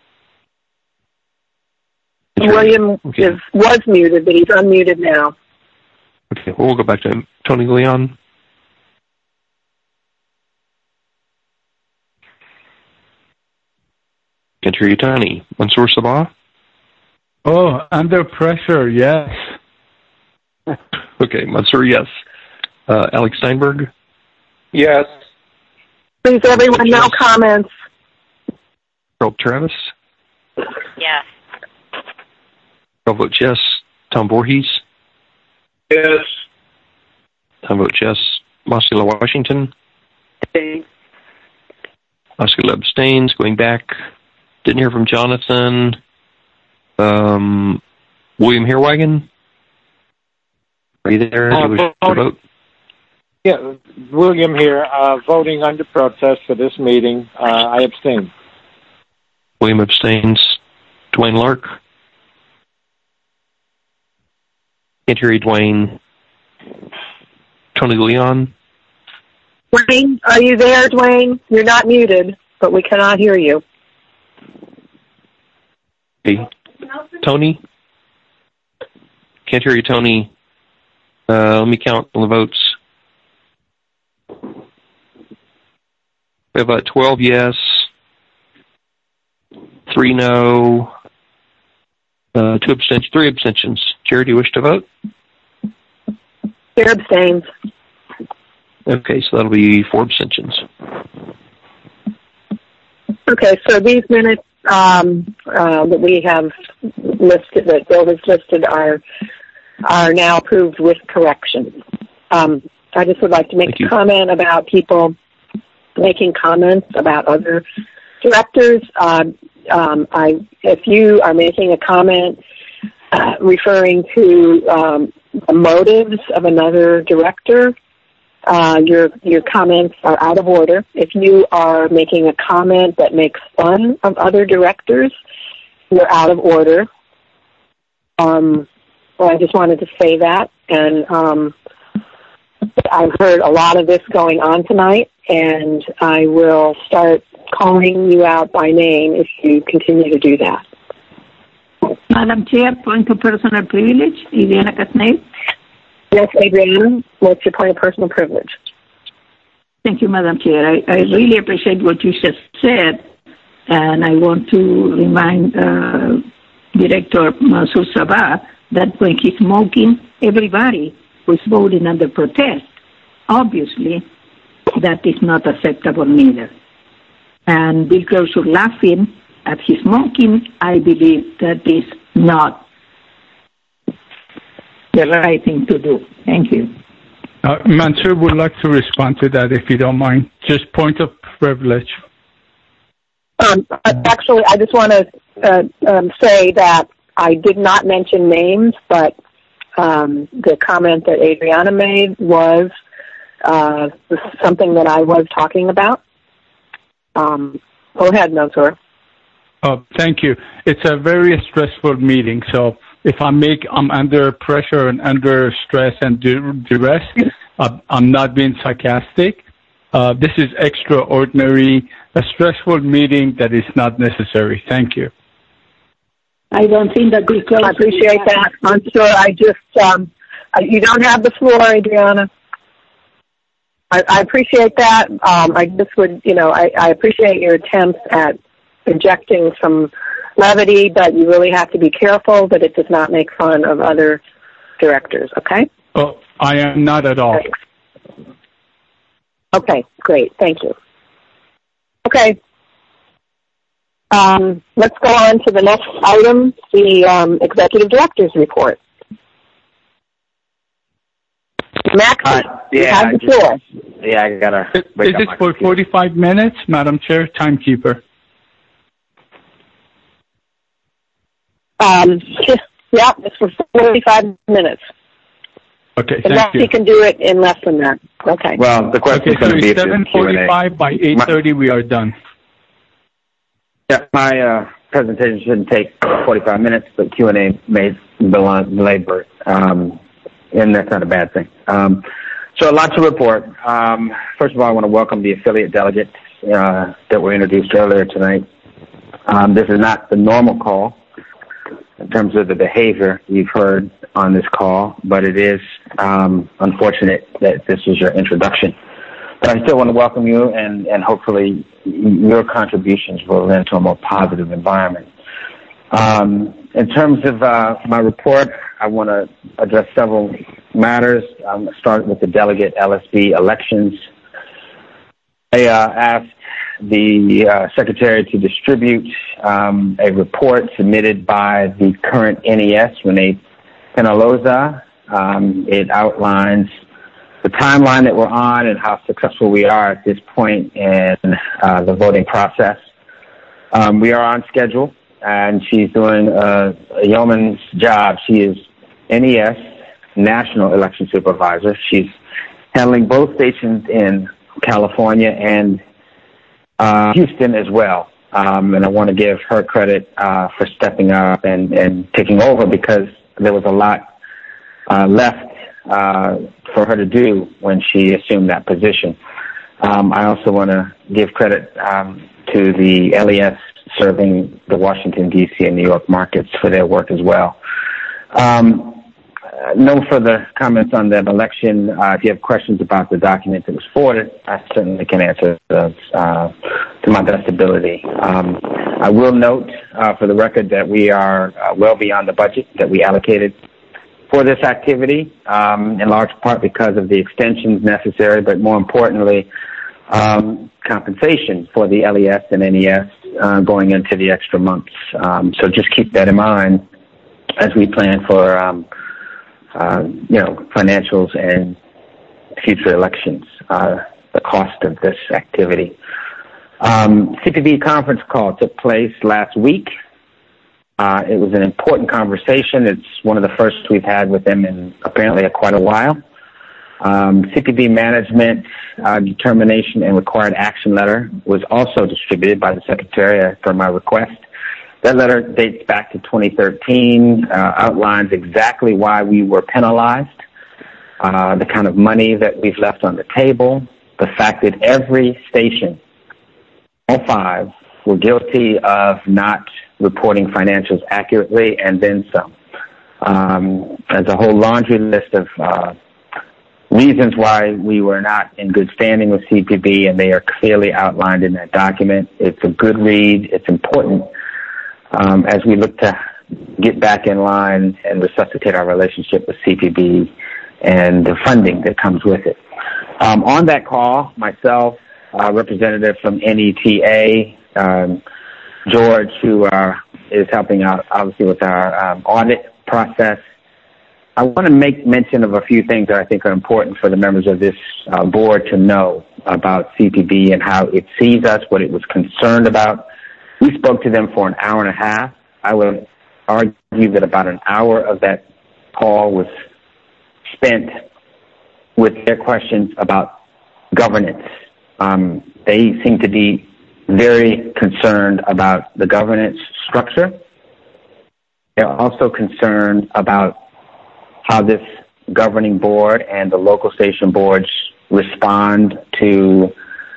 William was muted, but he's unmuted now. Okay, well, we'll go back to him. Tony Leon? Can't hear you, Tony. Mansour Sabah? Oh, under pressure, yes. Okay, Mansour, yes. Alex Steinberg? Yes. Please, everyone, no comments. Carol Travis? Yes. Carol votes yes. Tom Voorhees? Yes. Tom votes yes. Marcella Washington? Oscar abstains. Going back. Didn't hear from Jonathan. William Herwagen? Are you there? Do you wish to vote? Yeah, William here, voting under protest for this meeting. I abstain. William abstains. Dwayne Lark? Can't hear you, Dwayne. Tony Leon? Dwayne, are you there, Dwayne? You're not muted, but we cannot hear you. Okay. Tony? Can't hear you, Tony. Let me count the votes. We have 12 yes, 3 no, 2 abstentions, 3 abstentions. Chair, do you wish to vote? Chair abstains. Okay, so that'll be 4 abstentions. Okay, so these minutes that we have listed, that Bill has listed, are now approved with corrections. I just would like to make a comment about people making comments about other directors. If you are making a comment referring to the motives of another director, your comments are out of order. If you are making a comment that makes fun of other directors, you're out of order. Well, I just wanted to say that, and I've heard a lot of this going on tonight, and I will start calling you out by name if you continue to do that. Madam Chair, point of personal privilege, Adriana Casnell. Yes, Adriana, what's your point of personal privilege? Thank you, Madam Chair. I really appreciate what you just said, and I want to remind Director Mansour Sabah that when he's mocking everybody who's voting under protest, obviously that is not acceptable neither. And because you're laughing at his mocking, I believe that is not the right thing to do. Thank you. Mansour would like to respond to that, if you don't mind. Just point of privilege. Actually, I just want to say that I did not mention names, but the comment that Adriana made was something that I was talking about. Go ahead, Mansour. Thank you. It's a very stressful meeting, so if I'm under pressure and under stress and duress, I'm not being sarcastic. This is extraordinary, a stressful meeting that is not necessary. Thank you. I don't think that we I appreciate that. I'm sure you don't have the floor, Adriana. I appreciate that. I just would, I appreciate your attempts at injecting some levity, but you really have to be careful that it does not make fun of other directors, okay? Oh, I am not at all. Okay, great. Thank you. Okay. Let's go on to the next item, the Executive Director's Report. Max, you have the floor. Yeah, I got to... Is this for 45 minutes, Madam Chair, timekeeper? Yeah, it's for 45 minutes. Okay, unless you can do it in less than that. Okay. Well, the question is going to be 7:45 by 8:30 we are done. Yeah, my presentation shouldn't take 45 minutes, but Q&A may belabor, and that's not a bad thing. So a lot to report. First of all, I want to welcome the affiliate delegates that were introduced earlier tonight. This is not the normal call in terms of the behavior you've heard on this call, but it is unfortunate that this was your introduction. But I still want to welcome you, and hopefully your contributions will lend to a more positive environment. In terms of my report, I want to address several matters. I'm going to start with the delegate LSB elections. I asked the Secretary to distribute a report submitted by the current NES, Renee Penaloza. It outlines the timeline that we're on and how successful we are at this point in the voting process. We are on schedule, and she's doing a yeoman's job. She is NES, National Election Supervisor. She's handling both stations in California and Houston as well. And I want to give her credit for stepping up and taking over, because there was a lot left for her to do when she assumed that position. I also want to give credit to the LES serving the Washington, D.C. and New York markets for their work as well. No further comments on the election. If you have questions about the document that was forwarded, I certainly can answer those to my best ability. I will note for the record that we are well beyond the budget that we allocated for this activity, in large part because of the extensions necessary, but more importantly, compensation for the LES and NES going into the extra months. So just keep that in mind as we plan for, financials and future elections, the cost of this activity. CPB conference call took place last week. It was an important conversation. It's one of the first we've had with them in apparently quite a while. CPB management determination and required action letter was also distributed by the Secretary per my request. That letter dates back to 2013, outlines exactly why we were penalized, the kind of money that we've left on the table, the fact that every station, all 5, were guilty of not reporting financials accurately, and then some. There's a whole laundry list of reasons why we were not in good standing with CPB, and they are clearly outlined in that document. It's a good read. It's important as we look to get back in line and resuscitate our relationship with CPB and the funding that comes with it. On that call, myself, representative from NETA, George, who is helping out, obviously, with our audit process. I want to make mention of a few things that I think are important for the members of this board to know about CPB and how it sees us, what it was concerned about. We spoke to them for an hour and a half. I would argue that about an hour of that call was spent with their questions about governance. They seem to be very concerned about the governance structure. They're also concerned about how this governing board and the local station boards respond to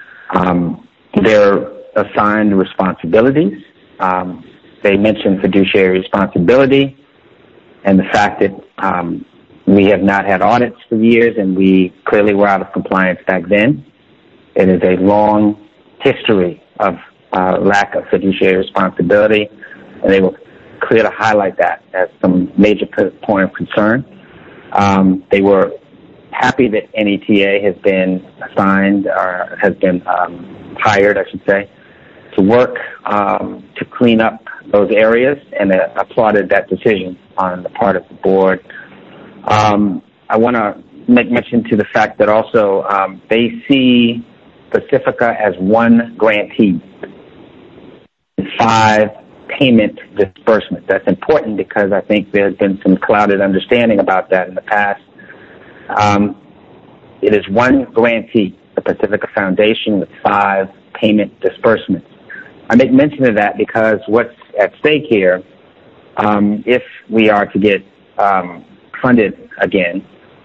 their assigned responsibilities. They mentioned fiduciary responsibility and the fact that we have not had audits for years, and we clearly were out of compliance back then. It is a long history of lack of fiduciary responsibility, and they were clear to highlight that as some major point of concern. They were happy that NETA has been assigned, or has been hired, I should say, to work to clean up those areas, and applauded that decision on the part of the board. I want to make mention to the fact that also they see Pacifica as one grantee, 5 payment disbursements. That's important because I think there's been some clouded understanding about that in the past. It is one grantee, the Pacifica Foundation, with 5 payment disbursements. I make mention of that because what's at stake here, if we are to get funded again,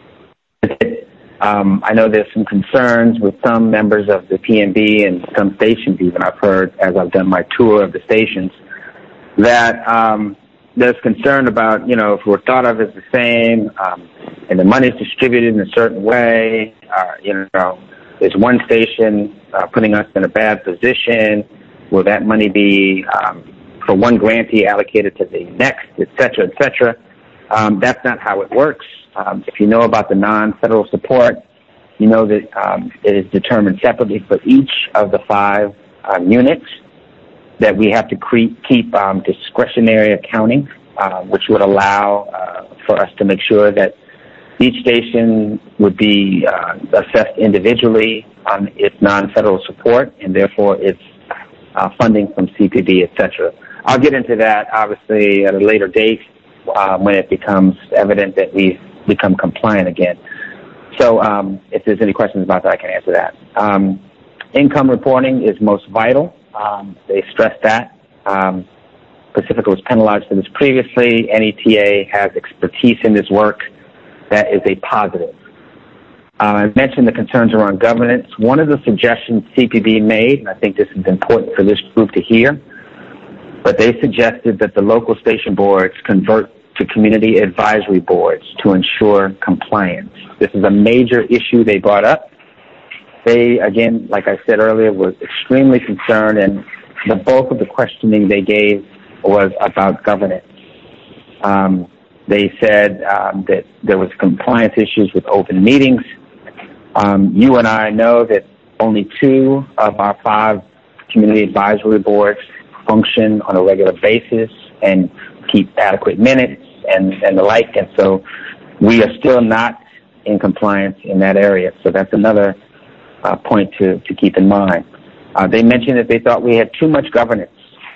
I know there's some concerns with some members of the PNB and some stations even I've heard as I've done my tour of the stations, that there's concern about, if we're thought of as the same, and the money's distributed in a certain way, is one station putting us in a bad position? Will that money be for one grantee allocated to the next, et cetera, et cetera? That's not how it works. If you know about the non-federal support, you know that it is determined separately for each of the 5 units, that we have to keep discretionary accounting, which would allow for us to make sure that each station would be assessed individually on its non-federal support, and therefore its funding from CPB, et cetera. I'll get into that, obviously, at a later date when it becomes evident that we've become compliant again. So if there's any questions about that, I can answer that. Income reporting is most vital. They stressed that. Pacifica was penalized for this previously. NETA has expertise in this work. That is a positive. I mentioned the concerns around governance. One of the suggestions CPB made, and I think this is important for this group to hear, but they suggested that the local station boards convert to community advisory boards to ensure compliance. This is a major issue they brought up. They, again, like I said earlier, were extremely concerned, and the bulk of the questioning they gave was about governance. They said that there was compliance issues with open meetings. You and I know that only 2 of our 5 community advisory boards function on a regular basis and keep adequate minutes and the like. And so we are still not in compliance in that area. So that's another point to keep in mind. They mentioned that they thought we had too much governance,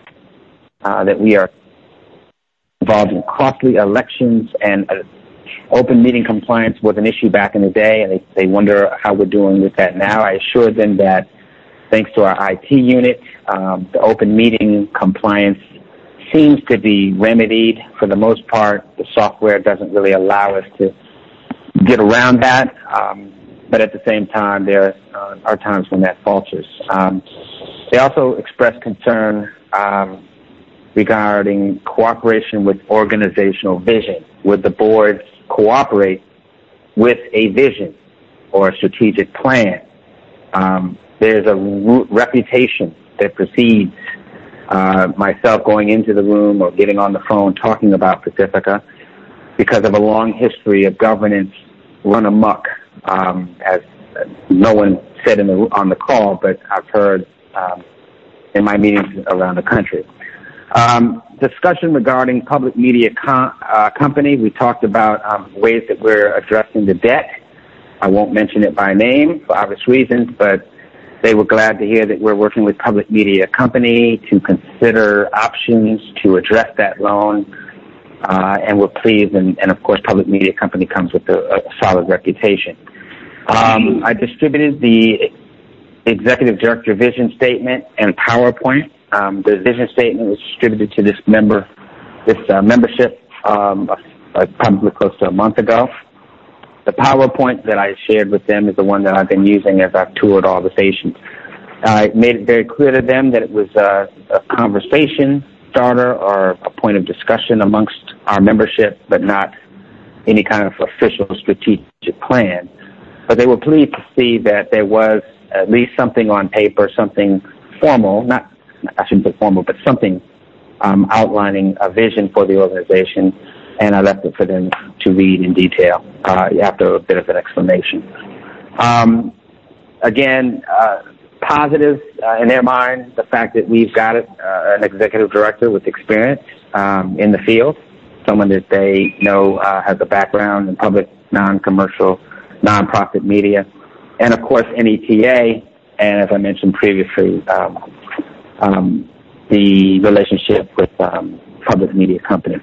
that we are involved in costly elections, and open meeting compliance was an issue back in the day, and they wonder how we're doing with that now. I assured them that thanks to our IT unit, the open meeting compliance seems to be remedied for the most part. The software doesn't really allow us to get around that, but at the same time, there are times when that falters. They also expressed concern regarding cooperation with organizational vision. Would the board cooperate with a vision or a strategic plan? There's a reputation that precedes myself going into the room or getting on the phone talking about Pacifica because of a long history of governance run amok, as no one said on the call, but I've heard in my meetings around the country. Discussion regarding public media company. We talked about ways that we're addressing the debt. I won't mention it by name for obvious reasons, but they were glad to hear that we're working with public media company to consider options to address that loan, and we're pleased. And of course, public media company comes with a solid reputation. I distributed the executive director vision statement and PowerPoint. The vision statement was distributed to this membership probably close to a month ago. The PowerPoint that I shared with them is the one that I've been using as I've toured all the stations. I made it very clear to them that it was a conversation starter or a point of discussion amongst our membership, but not any kind of official strategic plan. But they were pleased to see that there was at least something on paper, something formal, I shouldn't say formal, but something outlining a vision for the organization, and I left it for them to read in detail after a bit of an explanation. Again, positive in their mind, the fact that we've got an executive director with experience in the field, someone that they know has a background in public, non-commercial, nonprofit media, and of course NETA, and as I mentioned previously, the relationship with public media companies.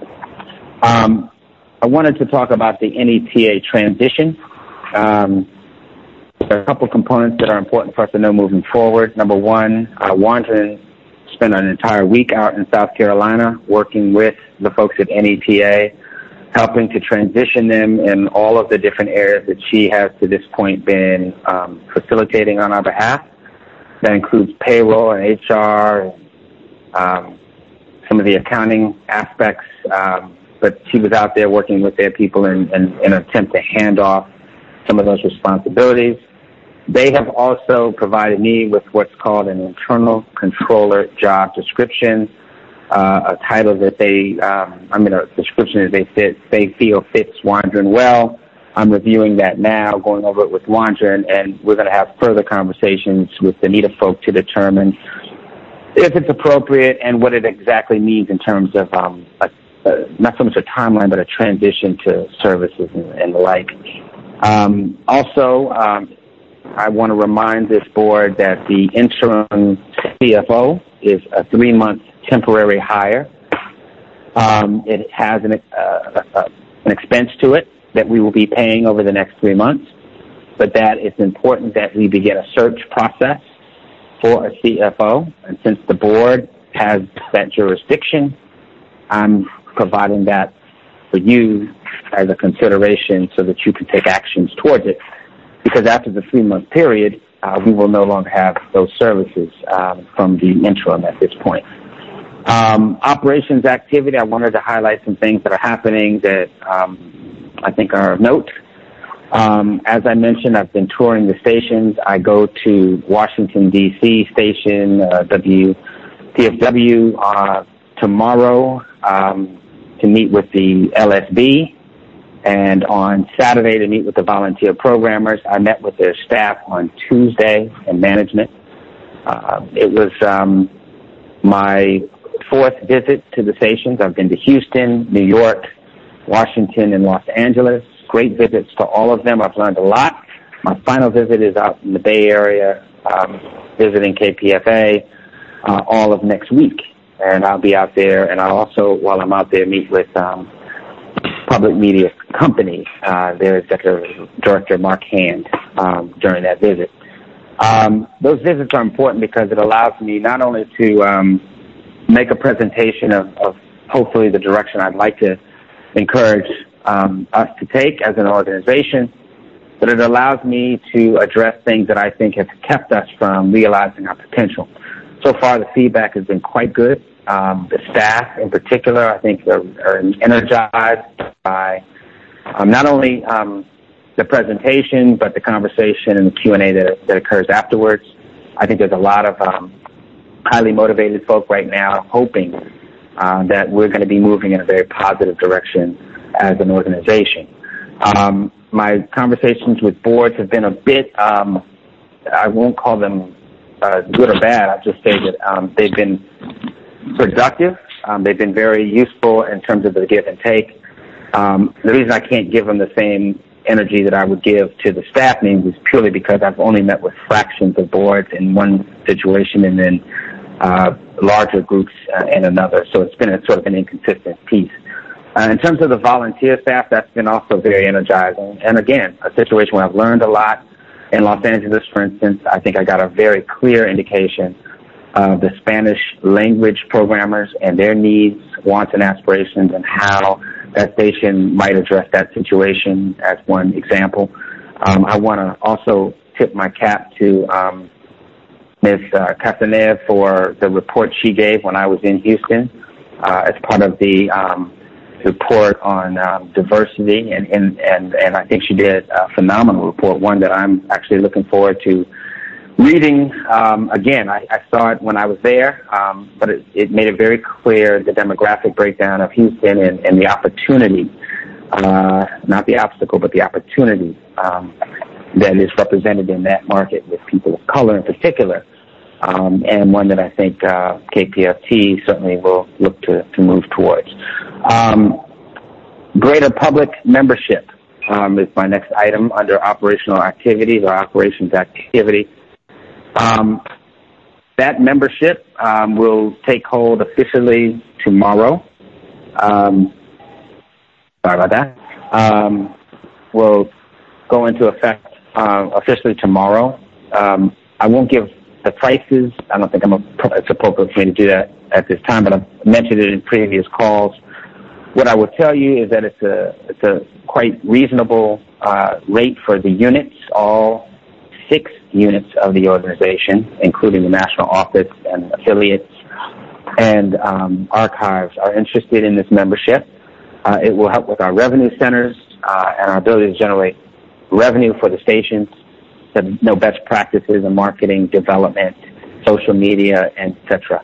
I wanted to talk about the NETA transition. There are a couple components that are important for us to know moving forward. Number one, Wandrin spent an entire week out in South Carolina working with the folks at NETA, helping to transition them in all of the different areas that she has to this point been facilitating on our behalf. That includes payroll and HR, and some of the accounting aspects, but she was out there working with their people in an attempt to hand off some of those responsibilities. They have also provided me with what's called an internal controller job description, a title that a description that they feel fits Wandrin well. I'm reviewing that now, going over it with Wandrin, and we're going to have further conversations with the NETA folk to determine if it's appropriate and what it exactly means in terms of not so much a timeline, but a transition to services and the like. Also, I want to remind this board that the interim CFO is a 3-month temporary hire. It has an expense to it that we will be paying over the next 3 months, but that it's important that we begin a search process for a CFO. And since the board has that jurisdiction, I'm providing that for you as a consideration so that you can take actions towards it. Because after the 3-month period, we will no longer have those services from the interim at this point. Operations activity, I wanted to highlight some things that are happening that I think are of note. As I mentioned, I've been touring the stations. I go to Washington, D.C. station, WPFW, tomorrow to meet with the LSB, and on Saturday to meet with the volunteer programmers. I met with their staff on Tuesday and management. It was my 4th visit to the stations. I've been to Houston, New York, Washington, and Los Angeles. Great visits to all of them. I've learned a lot. My final visit is out in the Bay Area, visiting KPFA all of next week. And I'll be out there, and I'll also, while I'm out there, meet with Public Media Company, their executive director, Mark Hand, during that visit. Those visits are important because it allows me not only to make a presentation of hopefully the direction I'd like to encourage us to take as an organization, but it allows me to address things that I think have kept us from realizing our potential. So far, the feedback has been quite good. The staff, in particular, I think are energized by not only the presentation, but the conversation and the Q&A that occurs afterwards. I think there's a lot of highly motivated folk right now hoping that we're going to be moving in a very positive direction as an organization. My conversations with boards have been a bit, I won't call them good or bad. I'll just say that they've been productive. They've been very useful in terms of the give and take. The reason I can't give them the same energy that I would give to the staff meetings is purely because I've only met with fractions of boards in one situation and then larger groups in another. So it's been a sort of an inconsistent piece. In terms of the volunteer staff, that's been also very energizing. And again, a situation where I've learned a lot. In Los Angeles, for instance, I think I got a very clear indication of the Spanish language programmers and their needs, wants, and aspirations, and how that station might address that situation as one example. I want to also tip my cap to Ms. Castanev for the report she gave when I was in Houston as part of the report on diversity, and I think she did a phenomenal report, one that I'm actually looking forward to reading. Again, I saw it when I was there, but it made it very clear the demographic breakdown of Houston and the opportunity, not the obstacle, but the opportunity that is represented in that market with people of color in particular, and one that I think KPFT certainly will look to move towards. Greater public membership is my next item under operational activities or operations activity. That membership will take hold officially tomorrow. Sorry about that. Will go into effect officially tomorrow. I won't give the prices. I don't think it's appropriate for me to do that at this time, but I've mentioned it in previous calls. What I will tell you is that it's a quite reasonable rate for the units, all 6 units of the organization, including the national office and affiliates and archives are interested in this membership. It will help with our revenue centers and our ability to generate revenue for the stations, to know best practices in marketing, development, social media, etc.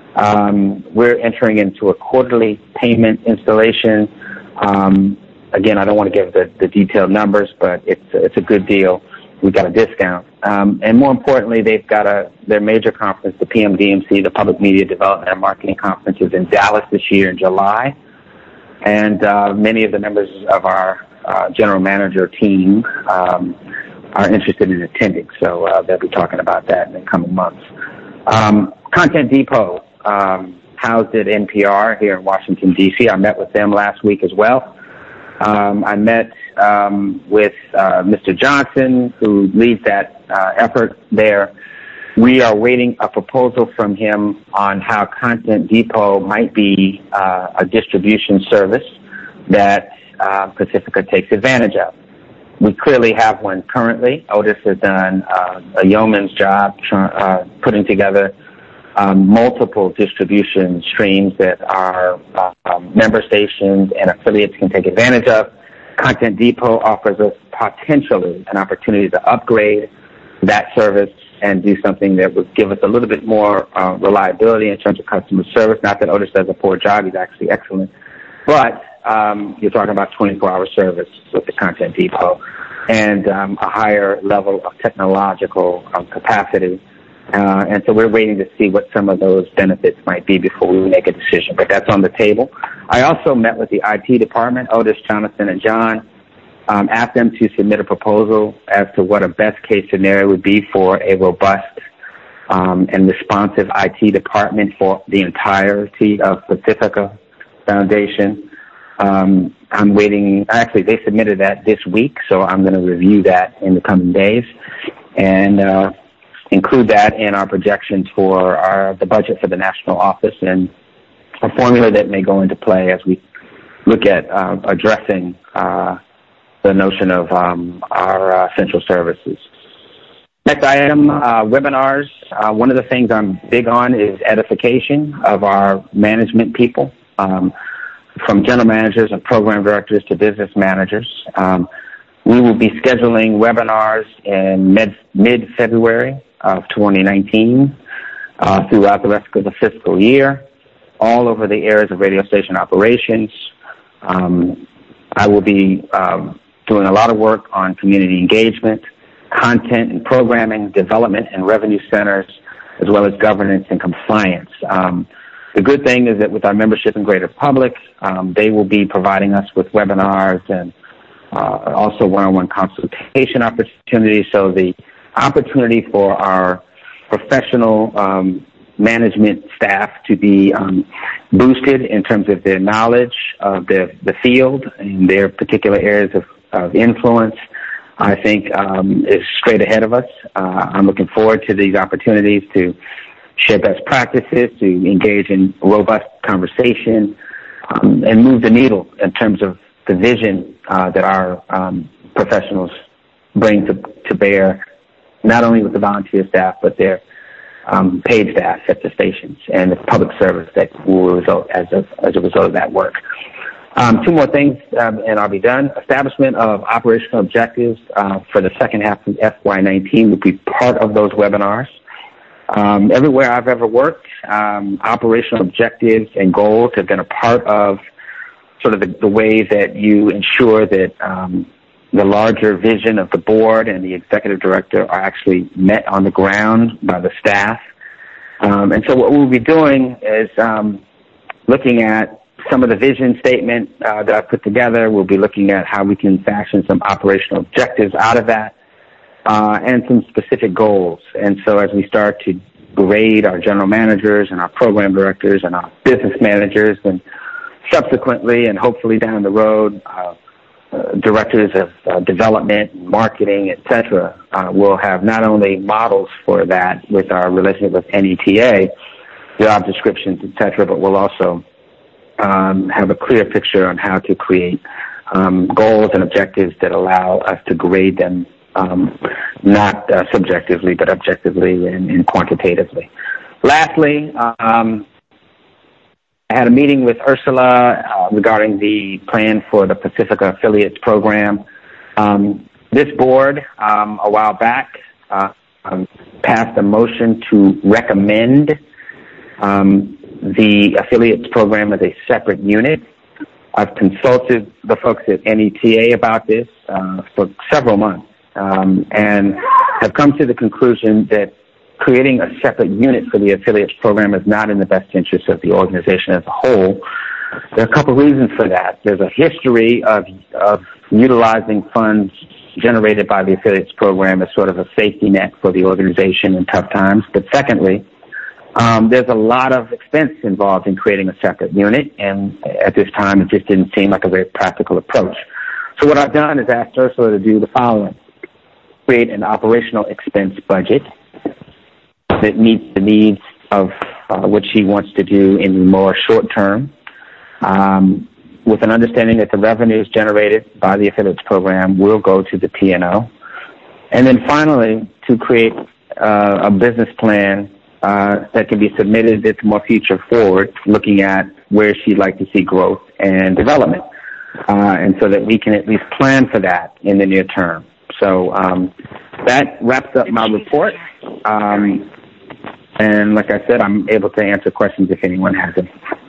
We're entering into a quarterly payment installation. Again, I don't want to give the detailed numbers, but it's a good deal. We got a discount. And more importantly, they've got their major conference, the PMDMC, the Public Media Development and Marketing Conference, is in Dallas this year in July. And many of the members of our general manager team are interested in attending. So they'll be talking about that in the coming months. Content Depot, housed at NPR here in Washington, D.C. I met with them last week as well. I met with Mr. Johnson, who leads that effort there. We are waiting a proposal from him on how Content Depot might be a distribution service that Pacifica takes advantage of. We clearly have one currently. Otis has done a yeoman's job putting together multiple distribution streams that our member stations and affiliates can take advantage of. Content Depot offers us potentially an opportunity to upgrade that service and do something that would give us a little bit more reliability in terms of customer service. Not that Otis does a poor job, he's actually excellent. But you're talking about 24-hour service with the Content Depot and a higher level of technological capacity. And so we're waiting to see what some of those benefits might be before we make a decision. But that's on the table. I also met with the IT department, Otis, Jonathan, and John, asked them to submit a proposal as to what a best-case scenario would be for a robust and responsive IT department for the entirety of Pacifica Foundation. I'm waiting. Actually, they submitted that this week, so I'm going to review that in the coming days and include that in our projections for the budget for the national office and a formula that may go into play as we look at addressing the notion of our central services. Next item, webinars. One of the things I'm big on is edification of our management people, from general managers and program directors to business managers. We will be scheduling webinars in mid-February of 2019 throughout the rest of the fiscal year, all over the areas of radio station operations. I will be doing a lot of work on community engagement, content and programming, development and revenue centers, as well as governance and compliance. The good thing is that with our membership and greater public, they will be providing us with webinars and also one-on-one consultation opportunities. So the opportunity for our professional management staff to be boosted in terms of their knowledge of the field and their particular areas of influence, I think is straight ahead of us. I'm looking forward to these opportunities to share best practices, to engage in robust conversation, and move the needle in terms of the vision that our professionals bring to bear, not only with the volunteer staff, but their paid staff at the stations and the public service that will result as a result of that work. Two more things, and I'll be done. Establishment of operational objectives for the second half of FY19 will be part of those webinars. Everywhere I've ever worked, operational objectives and goals have been a part of sort of the way that you ensure that the larger vision of the board and the executive director are actually met on the ground by the staff. And so what we'll be doing is looking at some of the vision statement that I put together. We'll be looking at how we can fashion some operational objectives out of that and some specific goals. And so as we start to grade our general managers and our program directors and our business managers, and subsequently and hopefully down the road, directors of development, marketing, etc., will have not only models for that with our relationship with NETA, job descriptions, etc., but we'll also have a clear picture on how to create goals and objectives that allow us to grade them not subjectively, but objectively and quantitatively. Lastly, I had a meeting with Ursula regarding the plan for the Pacifica Affiliates program. This board, a while back, passed a motion to recommend the affiliates program as a separate unit. I've consulted the folks at NETA about this for several months and have come to the conclusion that creating a separate unit for the affiliates program is not in the best interest of the organization as a whole. There are a couple reasons for that. There's a history of utilizing funds generated by the affiliates program as sort of a safety net for the organization in tough times. But secondly, there's a lot of expense involved in creating a separate unit, and at this time it just didn't seem like a very practical approach. So what I've done is asked Ursula to do the following: create an operational expense budget that meets the needs of what she wants to do in the more short term, with an understanding that the revenues generated by the affiliates program will go to the P&O. And then finally, to create a business plan that can be submitted that's more future forward, looking at where she'd like to see growth and development, and so that we can at least plan for that in the near term. So that wraps up my report. And like I said, I'm able to answer questions if anyone has them.